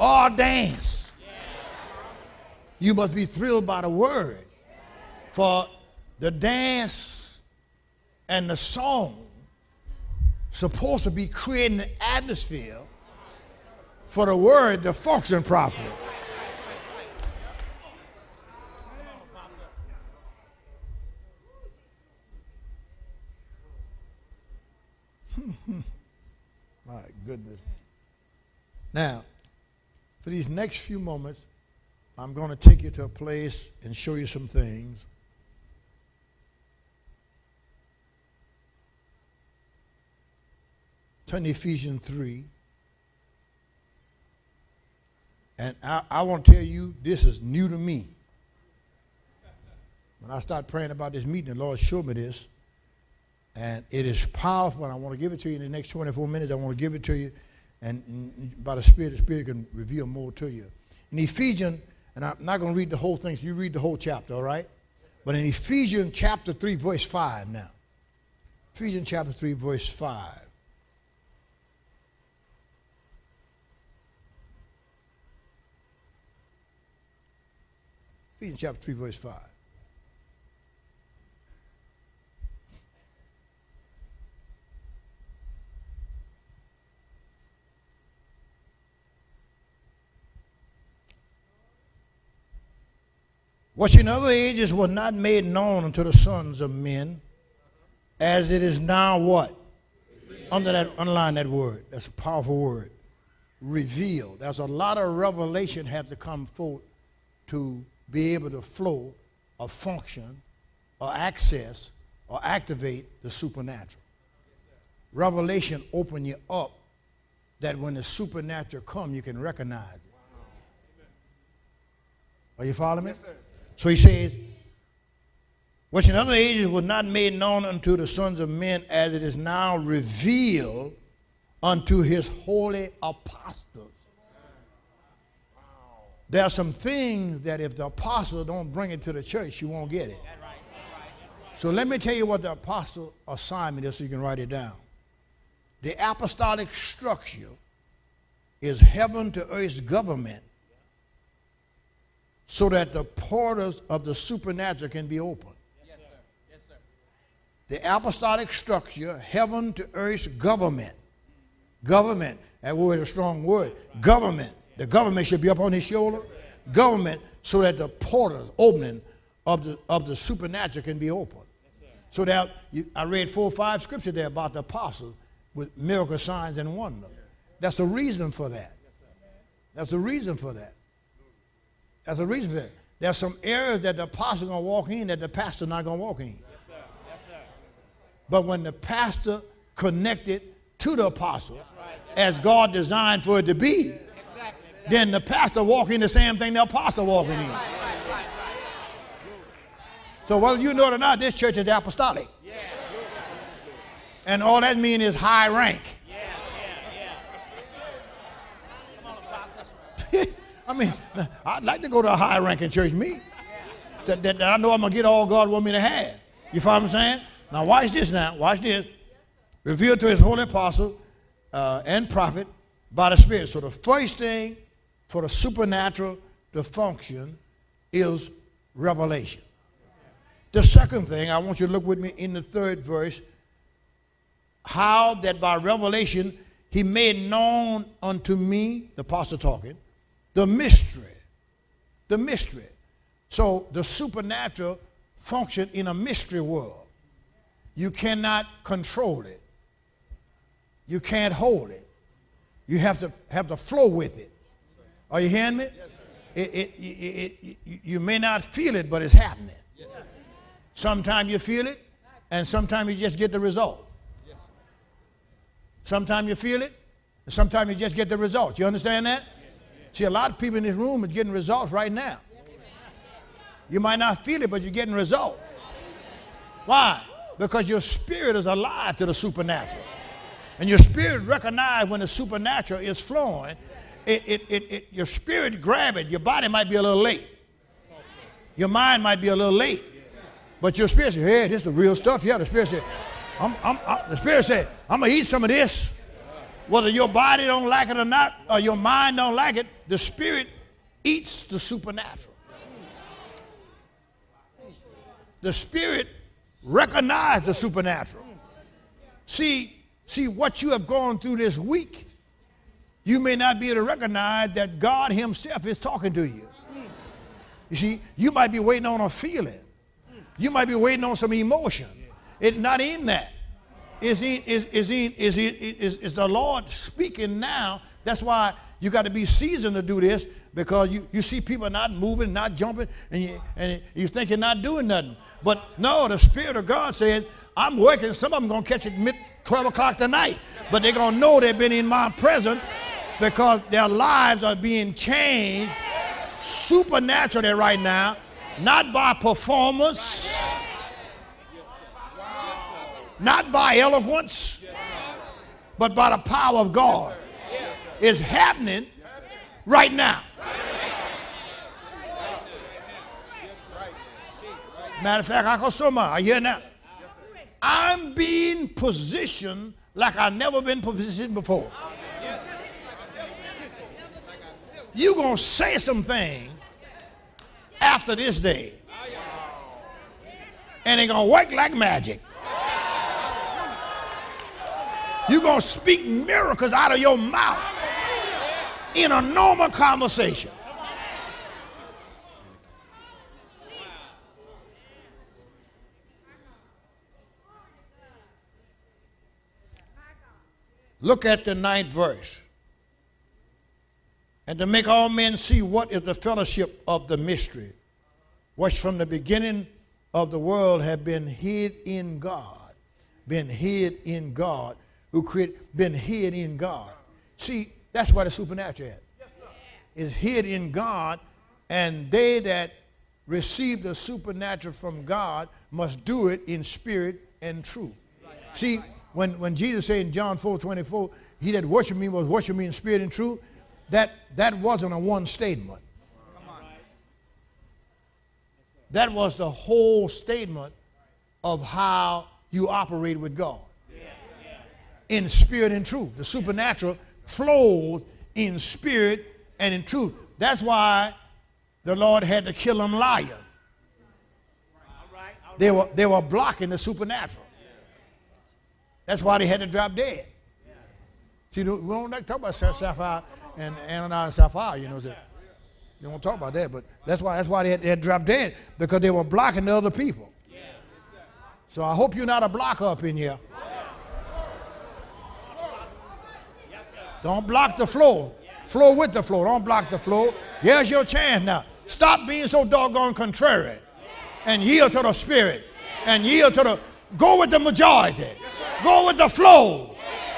or dance. You must be thrilled by the word. For the dance and the song supposed to be creating an atmosphere for the word to function properly. My goodness. Now, for these next few moments, I'm going to take you to a place and show you some things. Turn to Ephesians three. And I, I want to tell you, this is new to me. When I started praying about this meeting, the Lord showed me this. And it is powerful, and I want to give it to you in the next twenty-four minutes. I want to give it to you, and, and by the Spirit, the Spirit can reveal more to you. In Ephesians, and I'm not going to read the whole thing, so you read the whole chapter, all right? But in Ephesians chapter three, verse five now. Ephesians chapter three, verse five. Ephesians chapter three, verse five. Which in other ages was not made known unto the sons of men, as it is now what? Under that, underline that word. That's a powerful word. Revealed. There's a lot of revelation have to come forth to be able to flow or function or access or activate the supernatural. Revelation open you up that when the supernatural come, you can recognize it. Are you following me? Yes, sir. So he says, which in other ages was not made known unto the sons of men, as it is now revealed unto his holy apostles. There are some things that if the apostle don't bring it to the church, you won't get it. So let me tell you what the apostle assignment is so you can write it down. The apostolic structure is heaven to earth's government, so that the portals of the supernatural can be opened. Yes, sir. Yes, sir. The apostolic structure, heaven to earth's government. Government, that word is a strong word. Government. The government should be up on his shoulder. Government, so that the portals opening of the, of the supernatural can be opened. Yes, so that you, I read four or five scriptures there about the apostles with miracle signs and wonders. That's a reason for that. That's a reason for that. That's a reason for that. There's some areas that the apostle going to walk in that the pastor not going to walk in. Yes, sir. Yes, sir. But when the pastor connected to the apostle, That's right. That's as right. God designed for it to be, Exactly. Exactly. then the pastor walk in the same thing the apostle walking in. Right, right, right, right. So whether you know it or not, this church is apostolic. Yeah. And all that means is high rank. Yeah, yeah, yeah. Come on, apostle. I mean, I'd like to go to a high-ranking church meeting that, that, that I know I'm going to get all God want me to have. You follow what I'm saying? Now, watch this now. Watch this. Revealed to his holy apostle uh, and prophet by the Spirit. So the first thing for the supernatural to function is revelation. The second thing, I want you to look with me in the third verse, how that by revelation he made known unto me, the apostle talking, the mystery, the mystery. So the supernatural function in a mystery world. You cannot control it. You can't hold it. You have to have to flow with it. Are you hearing me? It, it, it, it, you may not feel it, but it's happening. Sometimes you feel it, and sometimes you just get the result. Sometimes you feel it, and sometimes you just get the results. You understand that? See, a lot of people in this room are getting results right now. You might not feel it, but you're getting results. Why? Because your spirit is alive to the supernatural. And your spirit recognizes when the supernatural is flowing. It, it, it, it, your spirit grab it. Your body might be a little late. Your mind might be a little late. But your spirit says, hey, this is the real stuff. Yeah, the spirit said, I'm, I'm, I, the spirit said, I'm going to eat some of this. Whether your body don't like it or not, or your mind don't like it, the spirit eats the supernatural. The spirit recognizes the supernatural. See, see what you have gone through this week, you may not be able to recognize that God himself is talking to you. You see, you might be waiting on a feeling. You might be waiting on some emotion. It's not in that. Is he is is he is he is, is the Lord speaking now? That's why you got to be seasoned to do this, because you, you see people not moving, not jumping, and you and you think you're not doing nothing. But no, the Spirit of God said, I'm working. Some of them gonna catch it mid twelve o'clock tonight, but they're gonna know they've been in my presence because their lives are being changed supernaturally right now, not by performance, not by eloquence, but by the power of God. It's happening right now. Matter of fact, I call so much. I hear now. I'm being positioned like I've never been positioned before. You're going to say some things after this day, and it's going to work like magic. You're going to speak miracles out of your mouth in a normal conversation. Look at the ninth verse. And to make all men see what is the fellowship of the mystery, which from the beginning of the world have been hid in God, been hid in God, who created, been hid in God. See, that's why the supernatural is. Is hid in God, and they that receive the supernatural from God must do it in spirit and truth. See, when, when Jesus said in John four twenty-four, he that worship me was worship me in spirit and truth, that, that wasn't a one statement. That was the whole statement of how you operate with God. In spirit and truth. The supernatural flows in spirit and in truth. That's why the Lord had to kill them liars. They were, they were blocking the supernatural. That's why they had to drop dead. See, we don't like to talk about Sapphira and Ananias and Sapphira, you know. They don't talk about that, but that's why that's why they had, they had to drop dead, because they were blocking the other people. So I hope you're not a blocker up in here. Don't block the flow. Flow with the flow. Don't block the flow. Here's your chance now. Stop being so doggone contrary and yield to the Spirit and yield to the, go with the majority. Go with the flow.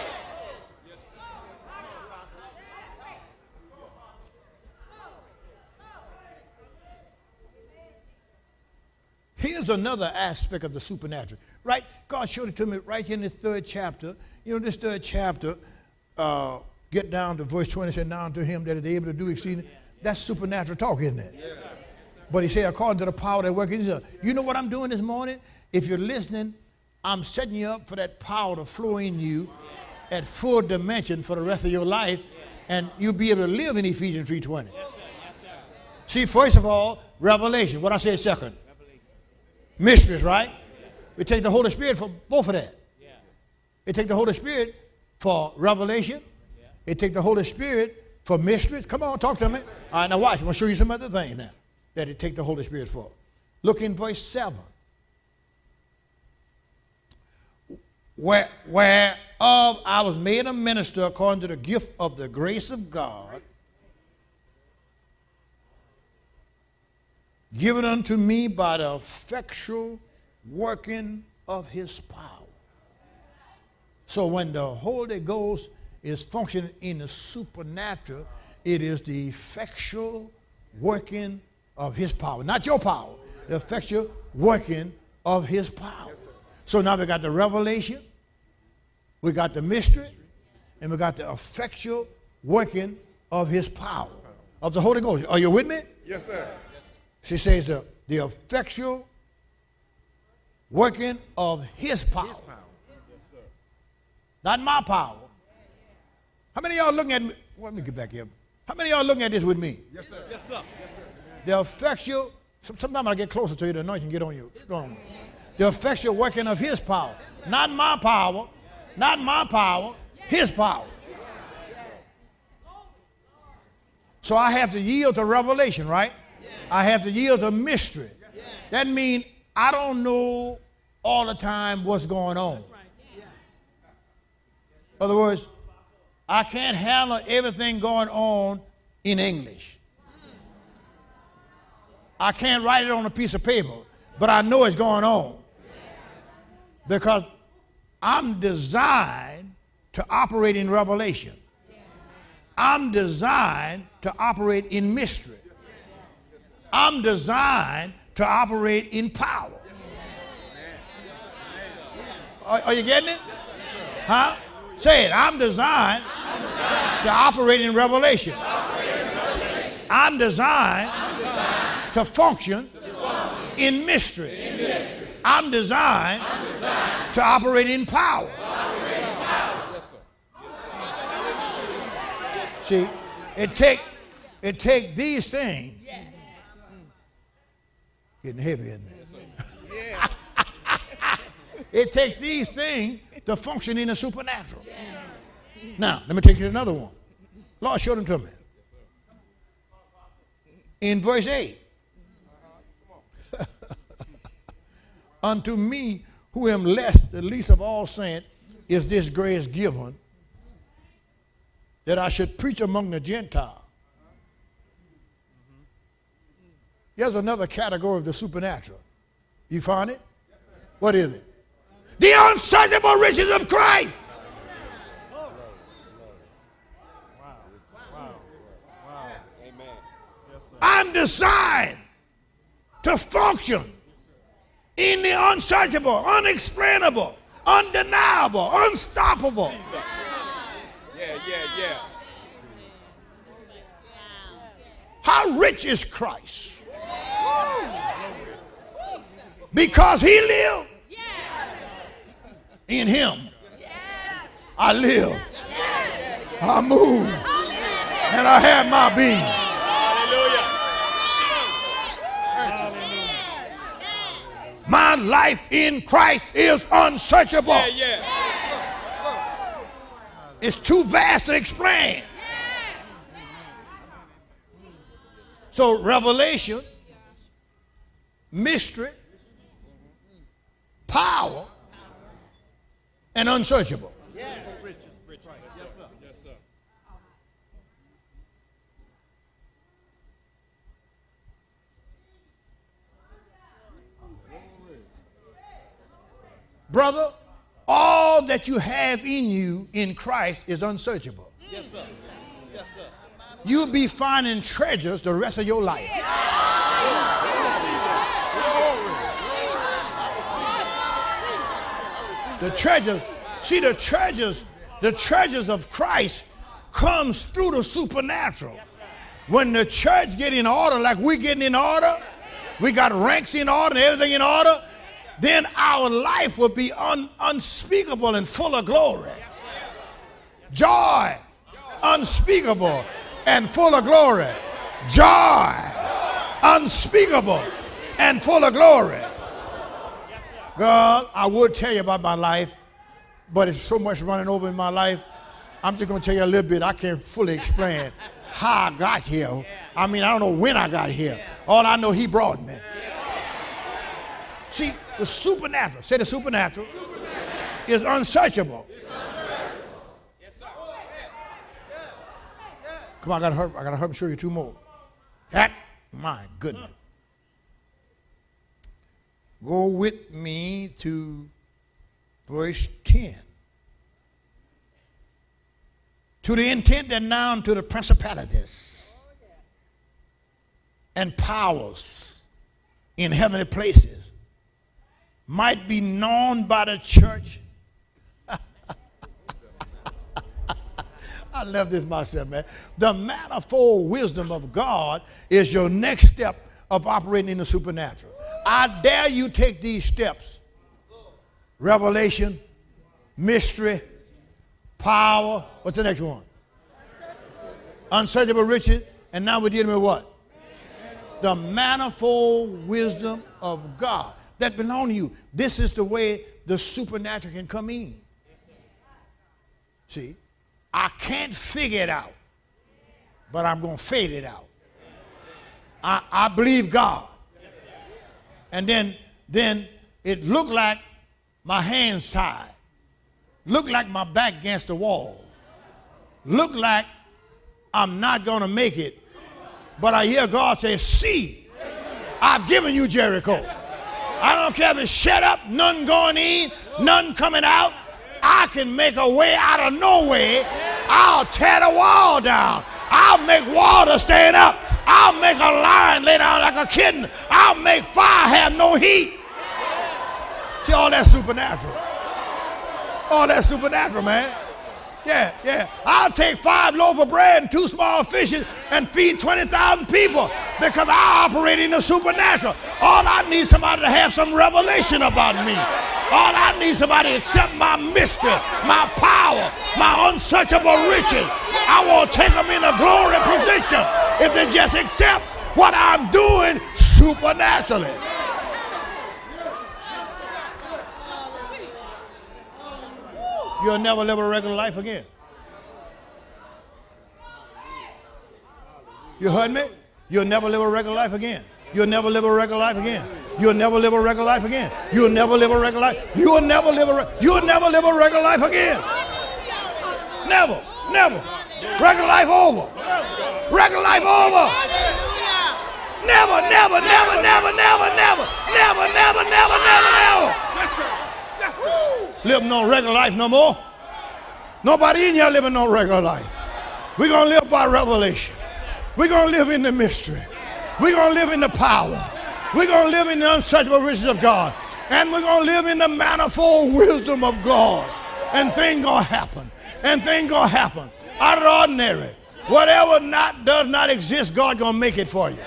Here's another aspect of the supernatural. Right? God showed it to me right here in this third chapter. You know, this third chapter, uh, get down to verse twenty, said, now unto him that is able to do exceeding. That's supernatural talk, isn't it? Yes. But he said, according to the power that works in you. You know what I'm doing this morning? If you're listening, I'm setting you up for that power to flow in you at full dimension for the rest of your life, and you'll be able to live in Ephesians three twenty. Yes, sir. Yes, sir. See, first of all, revelation. What I said second? Revelation. Mysteries, right? Yeah. We take the Holy Spirit for both of that. Yeah. We take the Holy Spirit for revelation. Yeah. It take the Holy Spirit for mysteries. Come on, talk to me. All right, now watch. I'm going to show you some other things now that it take the Holy Spirit for. Look in verse seven. Where, whereof I was made a minister according to the gift of the grace of God, given unto me by the effectual working of his power. So when the Holy Ghost is functioning in the supernatural, it is the effectual working of his power. Not your power, the effectual working of his power. So now we got the revelation, we got the mystery, and we got the effectual working of his power, of the Holy Ghost. Are you with me? Yes, sir. She says the, the effectual working of his power. His power. Not my power. How many of y'all looking at me? Well, let me get back here. How many of y'all looking at this with me? Yes, sir. Yes, sir. The effectual, sometimes I get closer to you, the anointing get on you strong. The effectual working of his power. Not my power, not my power, his power. So I have to yield to revelation, right? I have to yield to mystery. That means I don't know all the time what's going on. In other words, I can't handle everything going on in English. I can't write it on a piece of paper, but I know it's going on. Because I'm designed to operate in revelation. I'm designed to operate in mystery. I'm designed to operate in power. Are, are you getting it? Huh? Say it. I'm designed, I'm designed to operate in revelation. Operate in revelation. I'm, designed I'm designed to function, to function in, mystery. in mystery. I'm designed, I'm designed to operate in power. Operate in power. See, it take it take these things. Yes. Getting heavy, isn't it? Yeah. It takes these things to function in the supernatural. Yes. Now, let me take you to another one. Lord showed them to me. In verse eight. Unto me, who am less, the least of all saints, is this grace given, that I should preach among the Gentiles. There's another category of the supernatural. You find it? What is it? The unsearchable riches of Christ. Wow. Wow. Wow. Amen. I'm designed to function in the unsearchable, unexplainable, undeniable, unstoppable. Yeah, yeah, yeah. How rich is Christ? Because he lived. In him, I live, I move, and I have my being. Hallelujah. My life in Christ is unsearchable. Yeah, yeah. It's too vast to explain. So revelation, mystery, power, and unsearchable. Yes. Yes, sir. Yes, sir. Brother, all that you have in you in Christ is unsearchable. Yes, sir. Yes, sir. You'll be finding treasures the rest of your life. The treasures, see the treasures, the treasures of Christ comes through the supernatural. When the church get in order like we're getting in order, we got ranks in order and everything in order, then our life will be un, unspeakable and full of glory. Joy, unspeakable and full of glory. Joy, unspeakable and full of glory. God, I would tell you about my life, but it's so much running over in my life. I'm just going to tell you a little bit. I can't fully explain how I got here. I mean, I don't know when I got here. All I know, he brought me. See, the supernatural, say the supernatural, is unsearchable. Come on, I gotta help, I gotta help show you two more. That, my goodness. Go with me to verse ten. To the intent that now unto the principalities and powers in heavenly places might be known by the church. I love this myself, man. The manifold wisdom of God is your next step of operating in the supernatural. I dare you take these steps. Revelation, mystery, power. What's the next one? Unsearchable riches. And now we're dealing with what? The manifold wisdom of God that belongs to you. This is the way the supernatural can come in. See, I can't figure it out, but I'm going to fade it out. I, I believe God. And then, then it looked like my hands tied. Looked like my back against the wall. Looked like I'm not going to make it. But I hear God say, see, I've given you Jericho. I don't care if it's shut up, none going in, none coming out. I can make a way out of no way. I'll tear the wall down. I'll make water stand up. I'll make a lion lay down like a kitten. I'll make fire have no heat. See, all that supernatural. All that supernatural, man. Yeah, yeah. I'll take five loaves of bread and two small fishes and feed twenty thousand people because I operate in the supernatural. All I need is somebody to have some revelation about me. All I need is somebody to accept my mystery, my power, my unsearchable riches. I want to take them in a glory position if they just accept what I'm doing supernaturally. You'll never live a regular life again. You heard me? You'll never live a regular life again. You'll never live a regular life again. You'll never live a regular life again. You'll never live a regular life. You'll never live a you'll never live a regular life again. Never, never. Regular life over. Regular life over. Never, never, never, never, never, never, never, never, never, never, never. Yes, sir. Yes, sir. Live no regular life no more. Nobody in here living no regular life. We're going to live by revelation. We're going to live in the mystery. We're going to live in the power. We're going to live in the unsearchable riches of God. And we're going to live in the manifold wisdom of God. And things going to happen. And things going to happen. Out of the ordinary. Whatever not does not exist, God going to make it for you.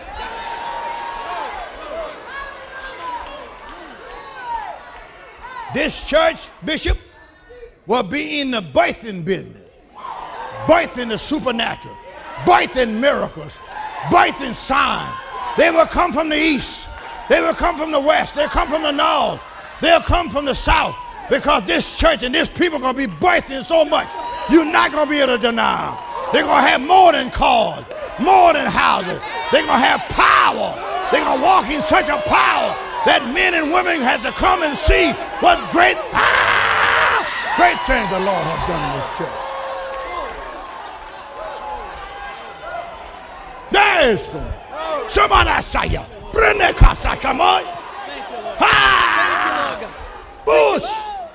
This church, Bishop, will be in the birthing business. Birthing the supernatural. Birthing miracles. Birthing signs. They will come from the east. They will come from the west. They'll come from the north. They'll come from the south. Because this church and this people are going to be birthing so much, you're not going to be able to deny them. They're going to have more than cars, more than houses. They're going to have power. They're going to walk in such a power that men and women had to come and see what great, ah, great things the Lord has done in this church. There is some. Somebody say ya. Bring the casa, come on. Ah! Bush.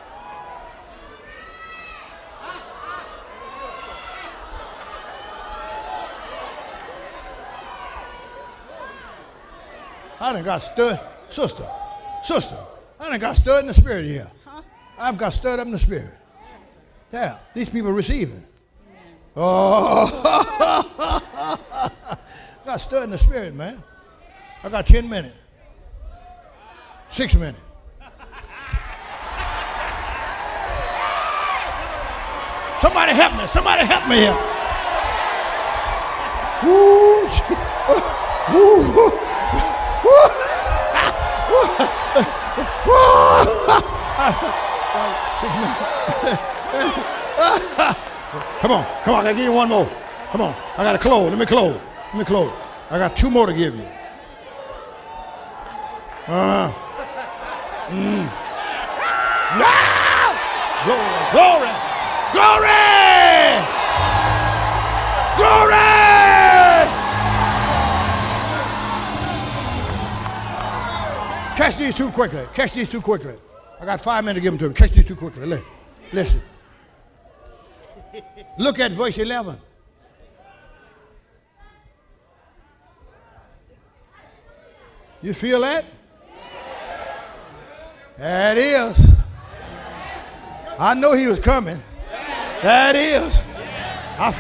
I done got stirred. Sister, sister, I done got stirred in the spirit here. Huh? I've got stirred up in the spirit. Yeah, these people are receiving. Oh, got stirred in the spirit, man. I got ten minutes. Six minutes. Somebody help me. Somebody help me here. Woo, woo, woo. Come on, come on, I gotta give you one more. Come on, I gotta close. Let me close. Let me close. I got two more to give you. Uh, mm. No! Glory, glory, glory, glory. Catch these two quickly. Catch these two quickly. I got five minutes to give them to them. Catch these two quickly. Listen. Listen. Look at verse eleven. You feel that? That is. I know he was coming. That is. I,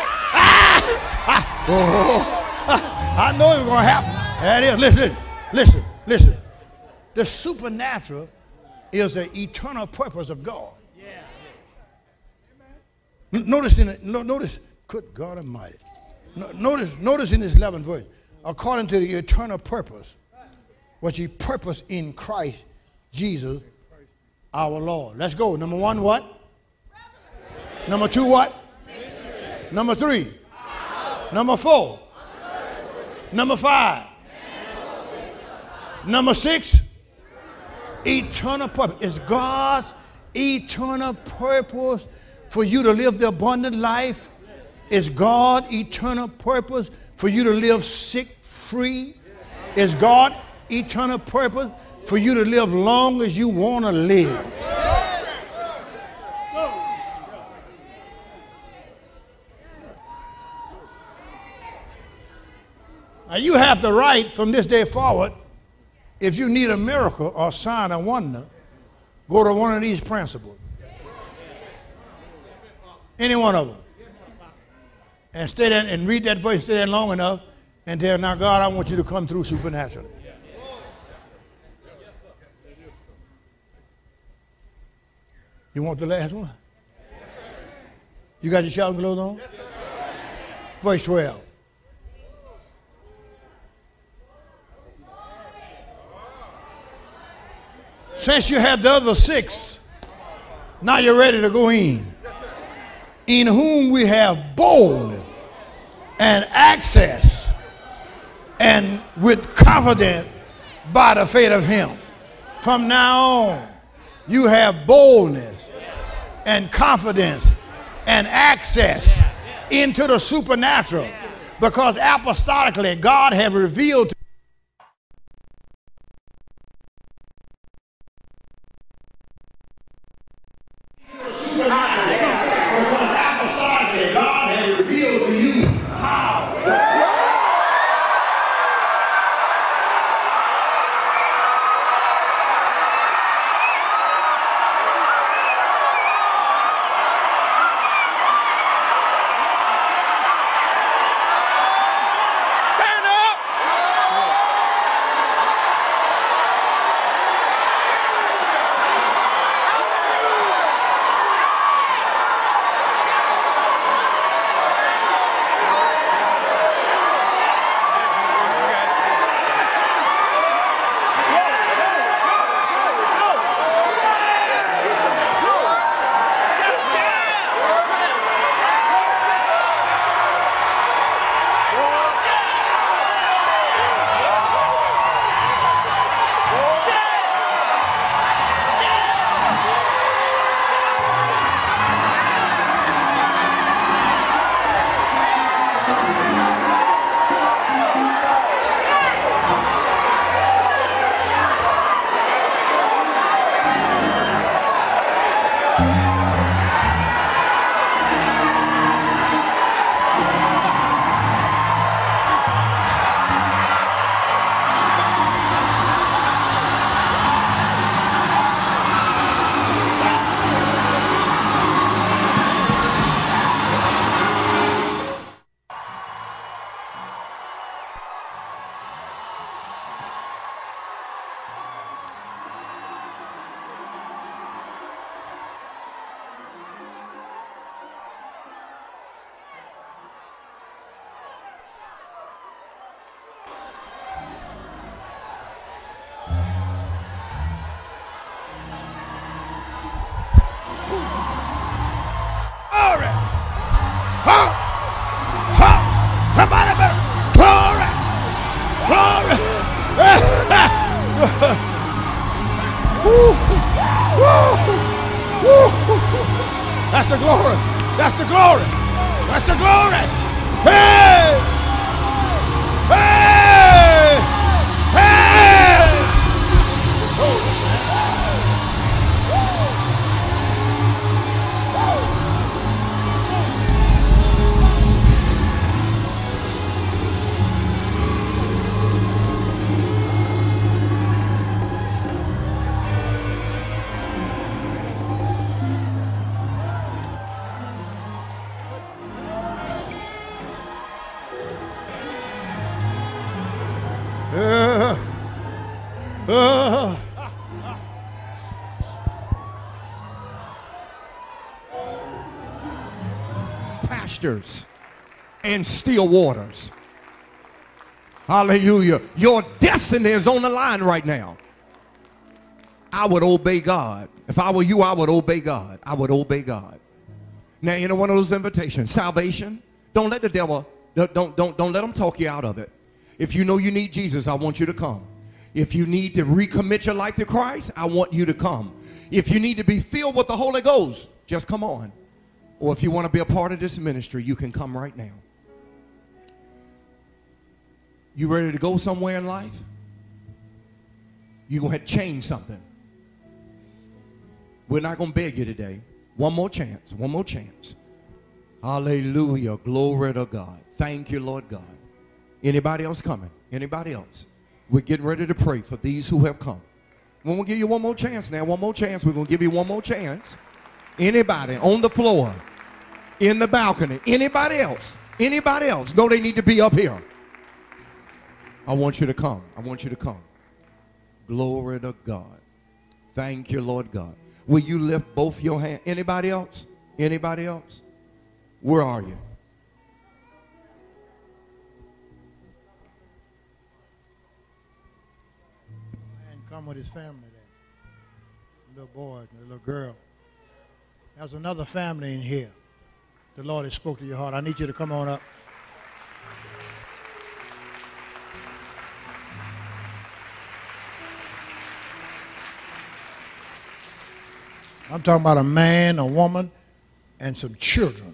I know it was going to happen. That is. Listen. Listen. Listen. The supernatural is the eternal purpose of God. Yeah. Notice in it, notice, good God Almighty. No, notice, notice in this eleventh verse, according to the eternal purpose, what he purposed in Christ Jesus, our Lord. Let's go. Number one, what? Number two, what? Number three. Number four. Number five. Number six. Eternal purpose. It's God's eternal purpose for you to live the abundant life. It's God's eternal purpose for you to live sick free. It's God's eternal purpose for you to live long as you want to live. Now you have the right from this day forward, if you need a miracle or sign or wonder, go to one of these principles. Any one of them. And stay there and read that verse, stay there long enough, and tell, now God, I want you to come through supernaturally. You want the last one? You got your shouting clothes on? Verse twelve. Since you have the other six, now you're ready to go in. In whom we have boldness and access, and with confidence by the faith of him. From now on, you have boldness and confidence and access into the supernatural, because apostolically God has revealed to That's the glory. That's the glory. That's the glory. Hey! Hey! Hey! Uh, uh. Pastors, and still waters. Hallelujah. Your destiny is on the line right now. I would obey God. If I were you, I would obey God. I would obey God. Now, you know, one of those invitations, salvation, don't let the devil, don't, don't, don't, don't let him talk you out of it. If you know you need Jesus, I want you to come. If you need to recommit your life to Christ, I want you to come. If you need to be filled with the Holy Ghost, just come on. Or if you want to be a part of this ministry, you can come right now. You ready to go somewhere in life? You're going to have to change something. We're not going to beg you today. One more chance. One more chance. Hallelujah. Glory to God. Thank you, Lord God. Anybody else coming? Anybody else? We're getting ready to pray for these who have come. We're going to give you one more chance now. One more chance. We're going to give you one more chance. Anybody on the floor, in the balcony, anybody else, anybody else, know they need to be up here. I want you to come. I want you to come. Glory to God. Thank you, Lord God. Will you lift both your hands? Anybody else? Anybody else? Where are you? Man, come with his family there. Little boy, the little girl. There's another family in here. The Lord has spoke to your heart. I need you to come on up. I'm talking about a man, a woman, and some children.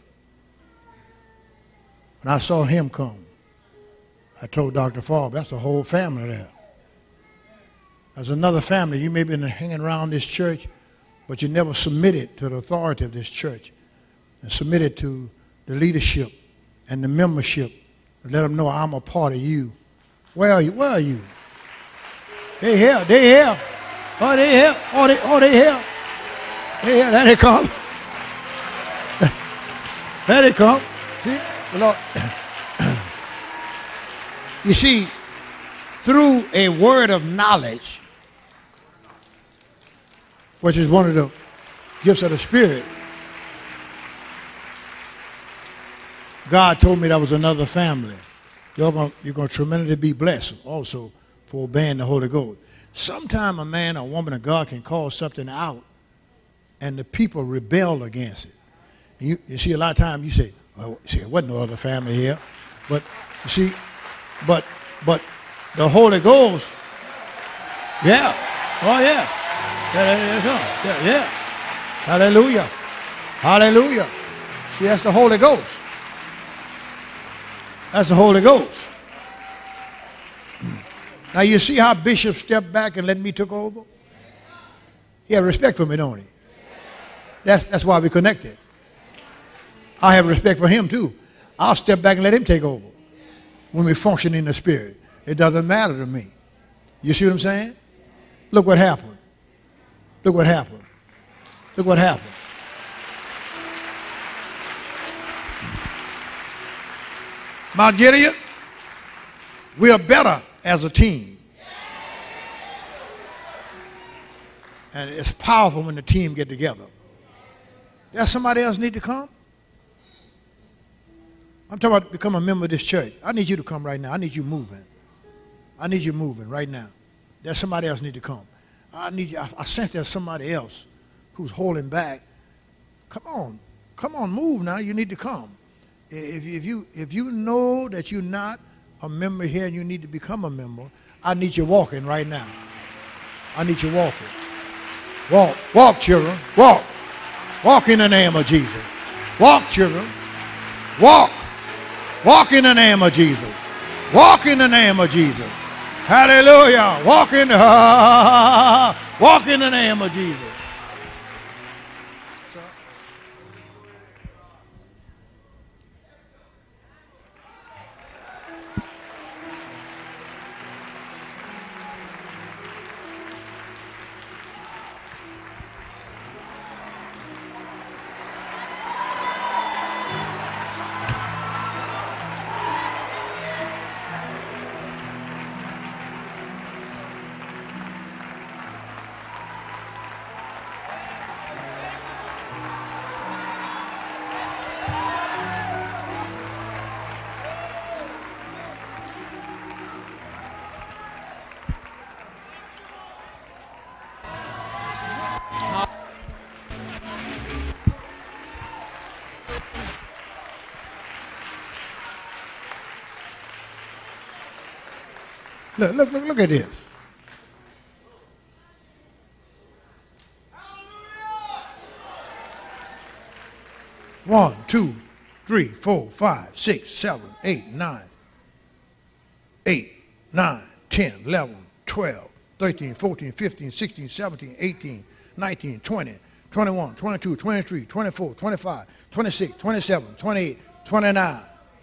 When I saw him come, I told Doctor Farb, that's a whole family there. There's another family. You may have been hanging around this church, but you never submitted to the authority of this church and submitted to the leadership and the membership and let them know I'm a part of you. Where are you? Where are you? They here. They here. Oh, they here. Oh, they, oh, they here. Yeah, there they come. There they come. See, the Lord. You see, through a word of knowledge, which is one of the gifts of the Spirit, God told me that was another family. You're going you're going to tremendously be blessed also for obeying the Holy Ghost. Sometime a man or woman of God can call something out and the people rebel against it. You, you see, a lot of times you say, well, see, there wasn't no other family here. But, you see, but, but the Holy Ghost, yeah, oh yeah, yeah, there it comes. Yeah, yeah, hallelujah, hallelujah. See, that's the Holy Ghost. That's the Holy Ghost. Now you see how Bishop stepped back and let me took over? He had respect for me, don't he? That's, that's why we connected. I have respect for him too. I'll step back and let him take over when we function in the Spirit. It doesn't matter to me. You see what I'm saying? Look what happened. Look what happened. Look what happened. Mount Gilead, we are better as a team. And it's powerful when the team get together. Does somebody else need to come? I'm talking about become a member of this church. I need you to come right now. I need you moving. I need you moving right now. There's somebody else need to come. I need you. I, I sense there's somebody else who's holding back. Come on. Come on, move now. You need to come. If, if, you, if you know that you're not a member here and you need to become a member, I need you walking right now. I need you walking. Walk. Walk, children. Walk. Walk in the name of Jesus. Walk, children. Walk. Walk in the name of Jesus. Walk in the name of Jesus. Hallelujah. Walk in the, walk in the name of Jesus. Look, look, look, look at this. One, two, three, four, five, six, seven, eight, nine, eight, nine, ten, eleven, twelve, thirteen, fourteen, fifteen, sixteen, seventeen, eighteen, nineteen, twenty, twenty-one, twenty-two, twenty-three, twenty-four, twenty-five, twenty-six, twenty-seven, twenty-eight, twenty-nine.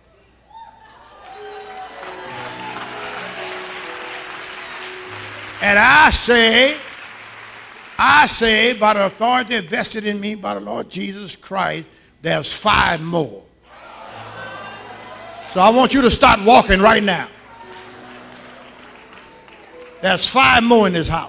And I say, I say, by the authority vested in me by the Lord Jesus Christ, there's five more. So I want you to start walking right now. There's five more in this house.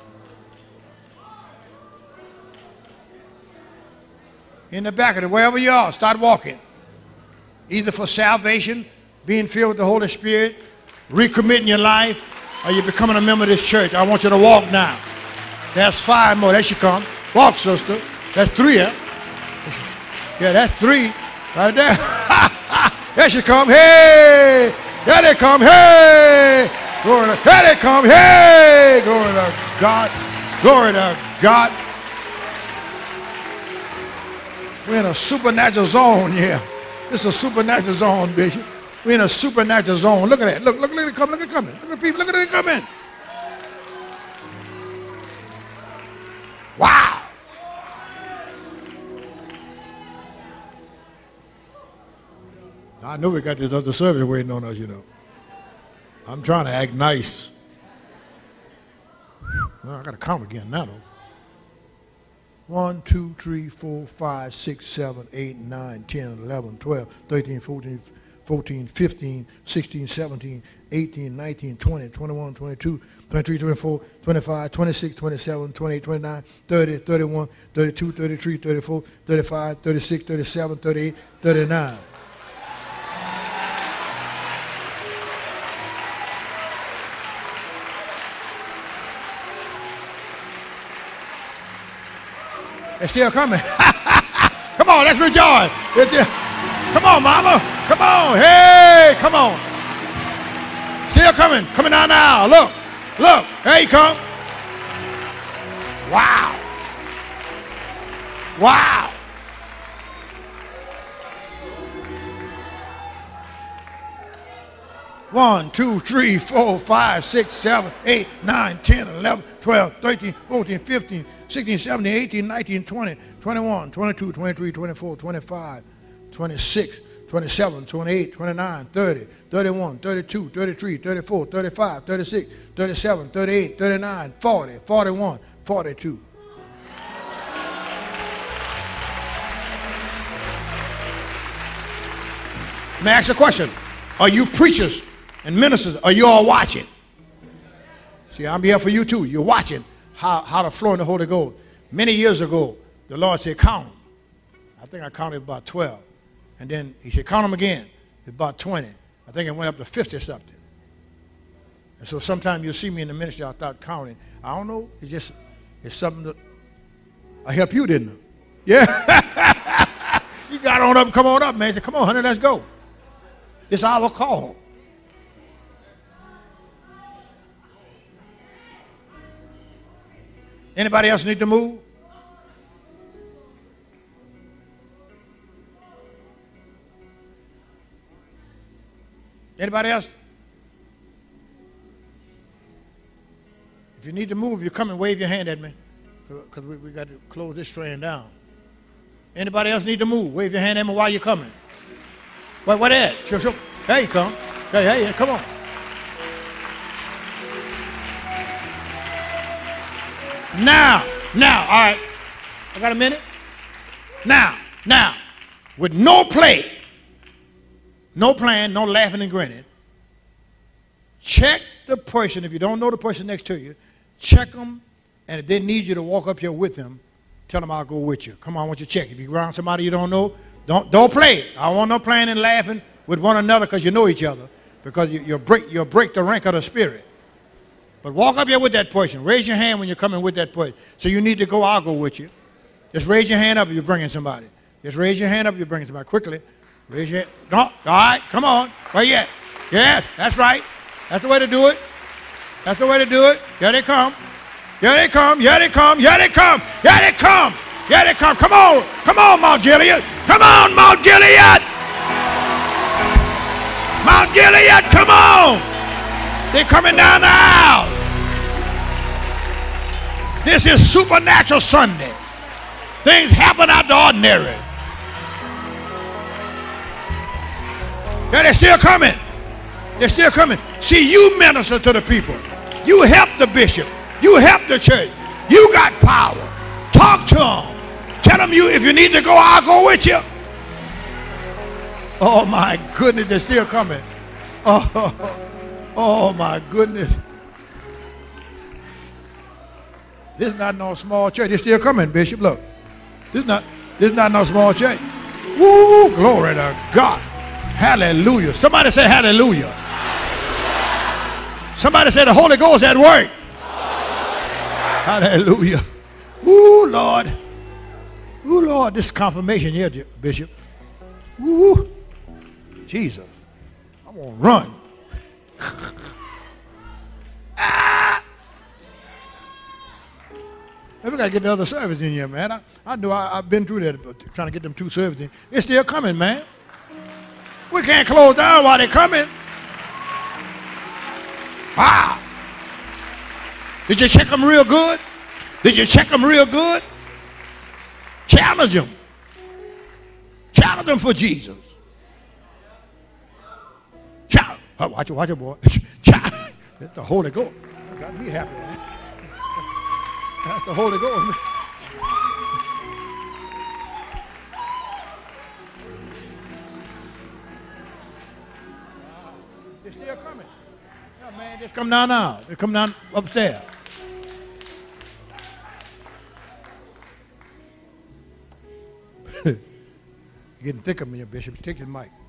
In the back of it, wherever you are, start walking. Either for salvation, being filled with the Holy Spirit, recommitting your life, or you're becoming a member of this church. I want you to walk now. There's five more. There she come. Walk, sister. That's three, huh? Yeah, that's three right there. There she come. Hey! There they come. Hey! Glory to, there they come. Hey! Glory to God. Glory to God. We're in a supernatural zone, yeah. This is a supernatural zone, Bishop. We're in a supernatural zone. Look at that. Look, look, look at it coming. Look at it coming. Look at the people. Look at it coming. Wow. I know we got this other service waiting on us, you know. I'm trying to act nice. Well, I got to count again now, though. one, two, three, four, five, six, seven, eight, nine, ten, eleven, twelve, thirteen, fourteen, fourteen, fifteen, sixteen, seventeen, eighteen, nineteen, twenty, twenty-one, twenty-two, twenty-three, twenty-four, twenty-five, twenty-six, twenty-seven, twenty-eight, twenty-nine, thirty, thirty-one, thirty-two, thirty-three, thirty-four, thirty-five, thirty-six, thirty-seven, thirty-eight, thirty-nine. They're still coming. Come on, let's rejoice. Come on, mama. Come on. Hey, come on. Still coming. Coming down now. Look. Look. There you come. Wow. Wow. One, two, three, four, five, six, seven, eight, nine, ten, eleven, twelve, thirteen, fourteen, fifteen, sixteen, seventeen, eighteen, nineteen, twenty, twenty-one, twenty-two, twenty-three, twenty-four, twenty-five, twenty-six, twenty-seven, twenty-eight, twenty-nine, thirty, thirty-one, thirty-two, thirty-three, thirty-four, thirty-five, thirty-six, thirty-seven, thirty-eight, thirty-nine, forty, forty-one, forty-two. May I ask you a question? Are you preachers and ministers, are you all watching? See, I'm here for you too. You're watching how, how to flow in the Holy Ghost. Many years ago, the Lord said, count them. I think I counted about twelve. And then he said, count them again. It's about twenty. I think it went up to fifty something. And so sometimes you'll see me in the ministry, I'll start counting. I don't know. It's just, it's something that I help you, didn't I? Yeah. You got on up, come on up, man. He said, come on, honey, let's go. It's our call. Anybody else need to move? Anybody else? If you need to move, you come and wave your hand at me, because we, we got to close this train down. Anybody else need to move? Wave your hand at me while you're coming. What, what is? Sure, sure. There you come. Hey, hey, come on. Now, now, all right. I got a minute? Now, now, with no play, no plan, no laughing and grinning, check the person. If you don't know the person next to you, check them, and if they need you to walk up here with them, tell them I'll go with you. Come on, I want you to check. If you're around somebody you don't know, don't, don't play. I don't want no playing and laughing with one another because you know each other, because you, you'll, break, you'll break the rank of the spirit. But walk up here with that person. Raise your hand when you're coming with that person. So you need to go, I'll go with you. Just raise your hand up if you're bringing somebody. Just raise your hand up if you're bringing somebody. Quickly. Raise your hand. No. All right. Come on. Where you at? Yes. That's right. That's the way to do it. That's the way to do it. Here they come. Here they come. Here they come. Here they come. Here they come. Here they come. Come on. Come on, Mount Gilead. Come on, Mount Gilead. Mount Gilead, come on. They're coming down the aisle. This is Supernatural Sunday. Things happen out the ordinary. Yeah, they're still coming. They're still coming. See, you minister to the people. You help the bishop. You help the church. You got power. Talk to them. Tell them you, if you need to go, I'll go with you. Oh my goodness, they're still coming. Oh, oh my goodness. This is not no small church. They're still coming, Bishop. Look. This is not, this is not no small church. Woo, glory to God. Hallelujah. Somebody say hallelujah. Somebody say the Holy Ghost at work. Hallelujah. Woo, Lord. Woo, Lord. This is confirmation here, Bishop. Woo. Jesus. I'm going to run. Ah. We got to get the other service in here, man. I, I know I, I've been through that, trying to get them two services in. It's still coming, man. We can't close down while they're coming. Wow. Did you check them real good? Did you check them real good? Challenge them. Challenge them for Jesus. Challenge. Oh, watch it, watch it, boy. Challenge. That's the Holy Ghost. Got me happy, man. That's the Holy Ghost, man. They're still coming. Yeah, man, just come down now. They come down upstairs. Getting thicker, man, Bishop. Take the mic.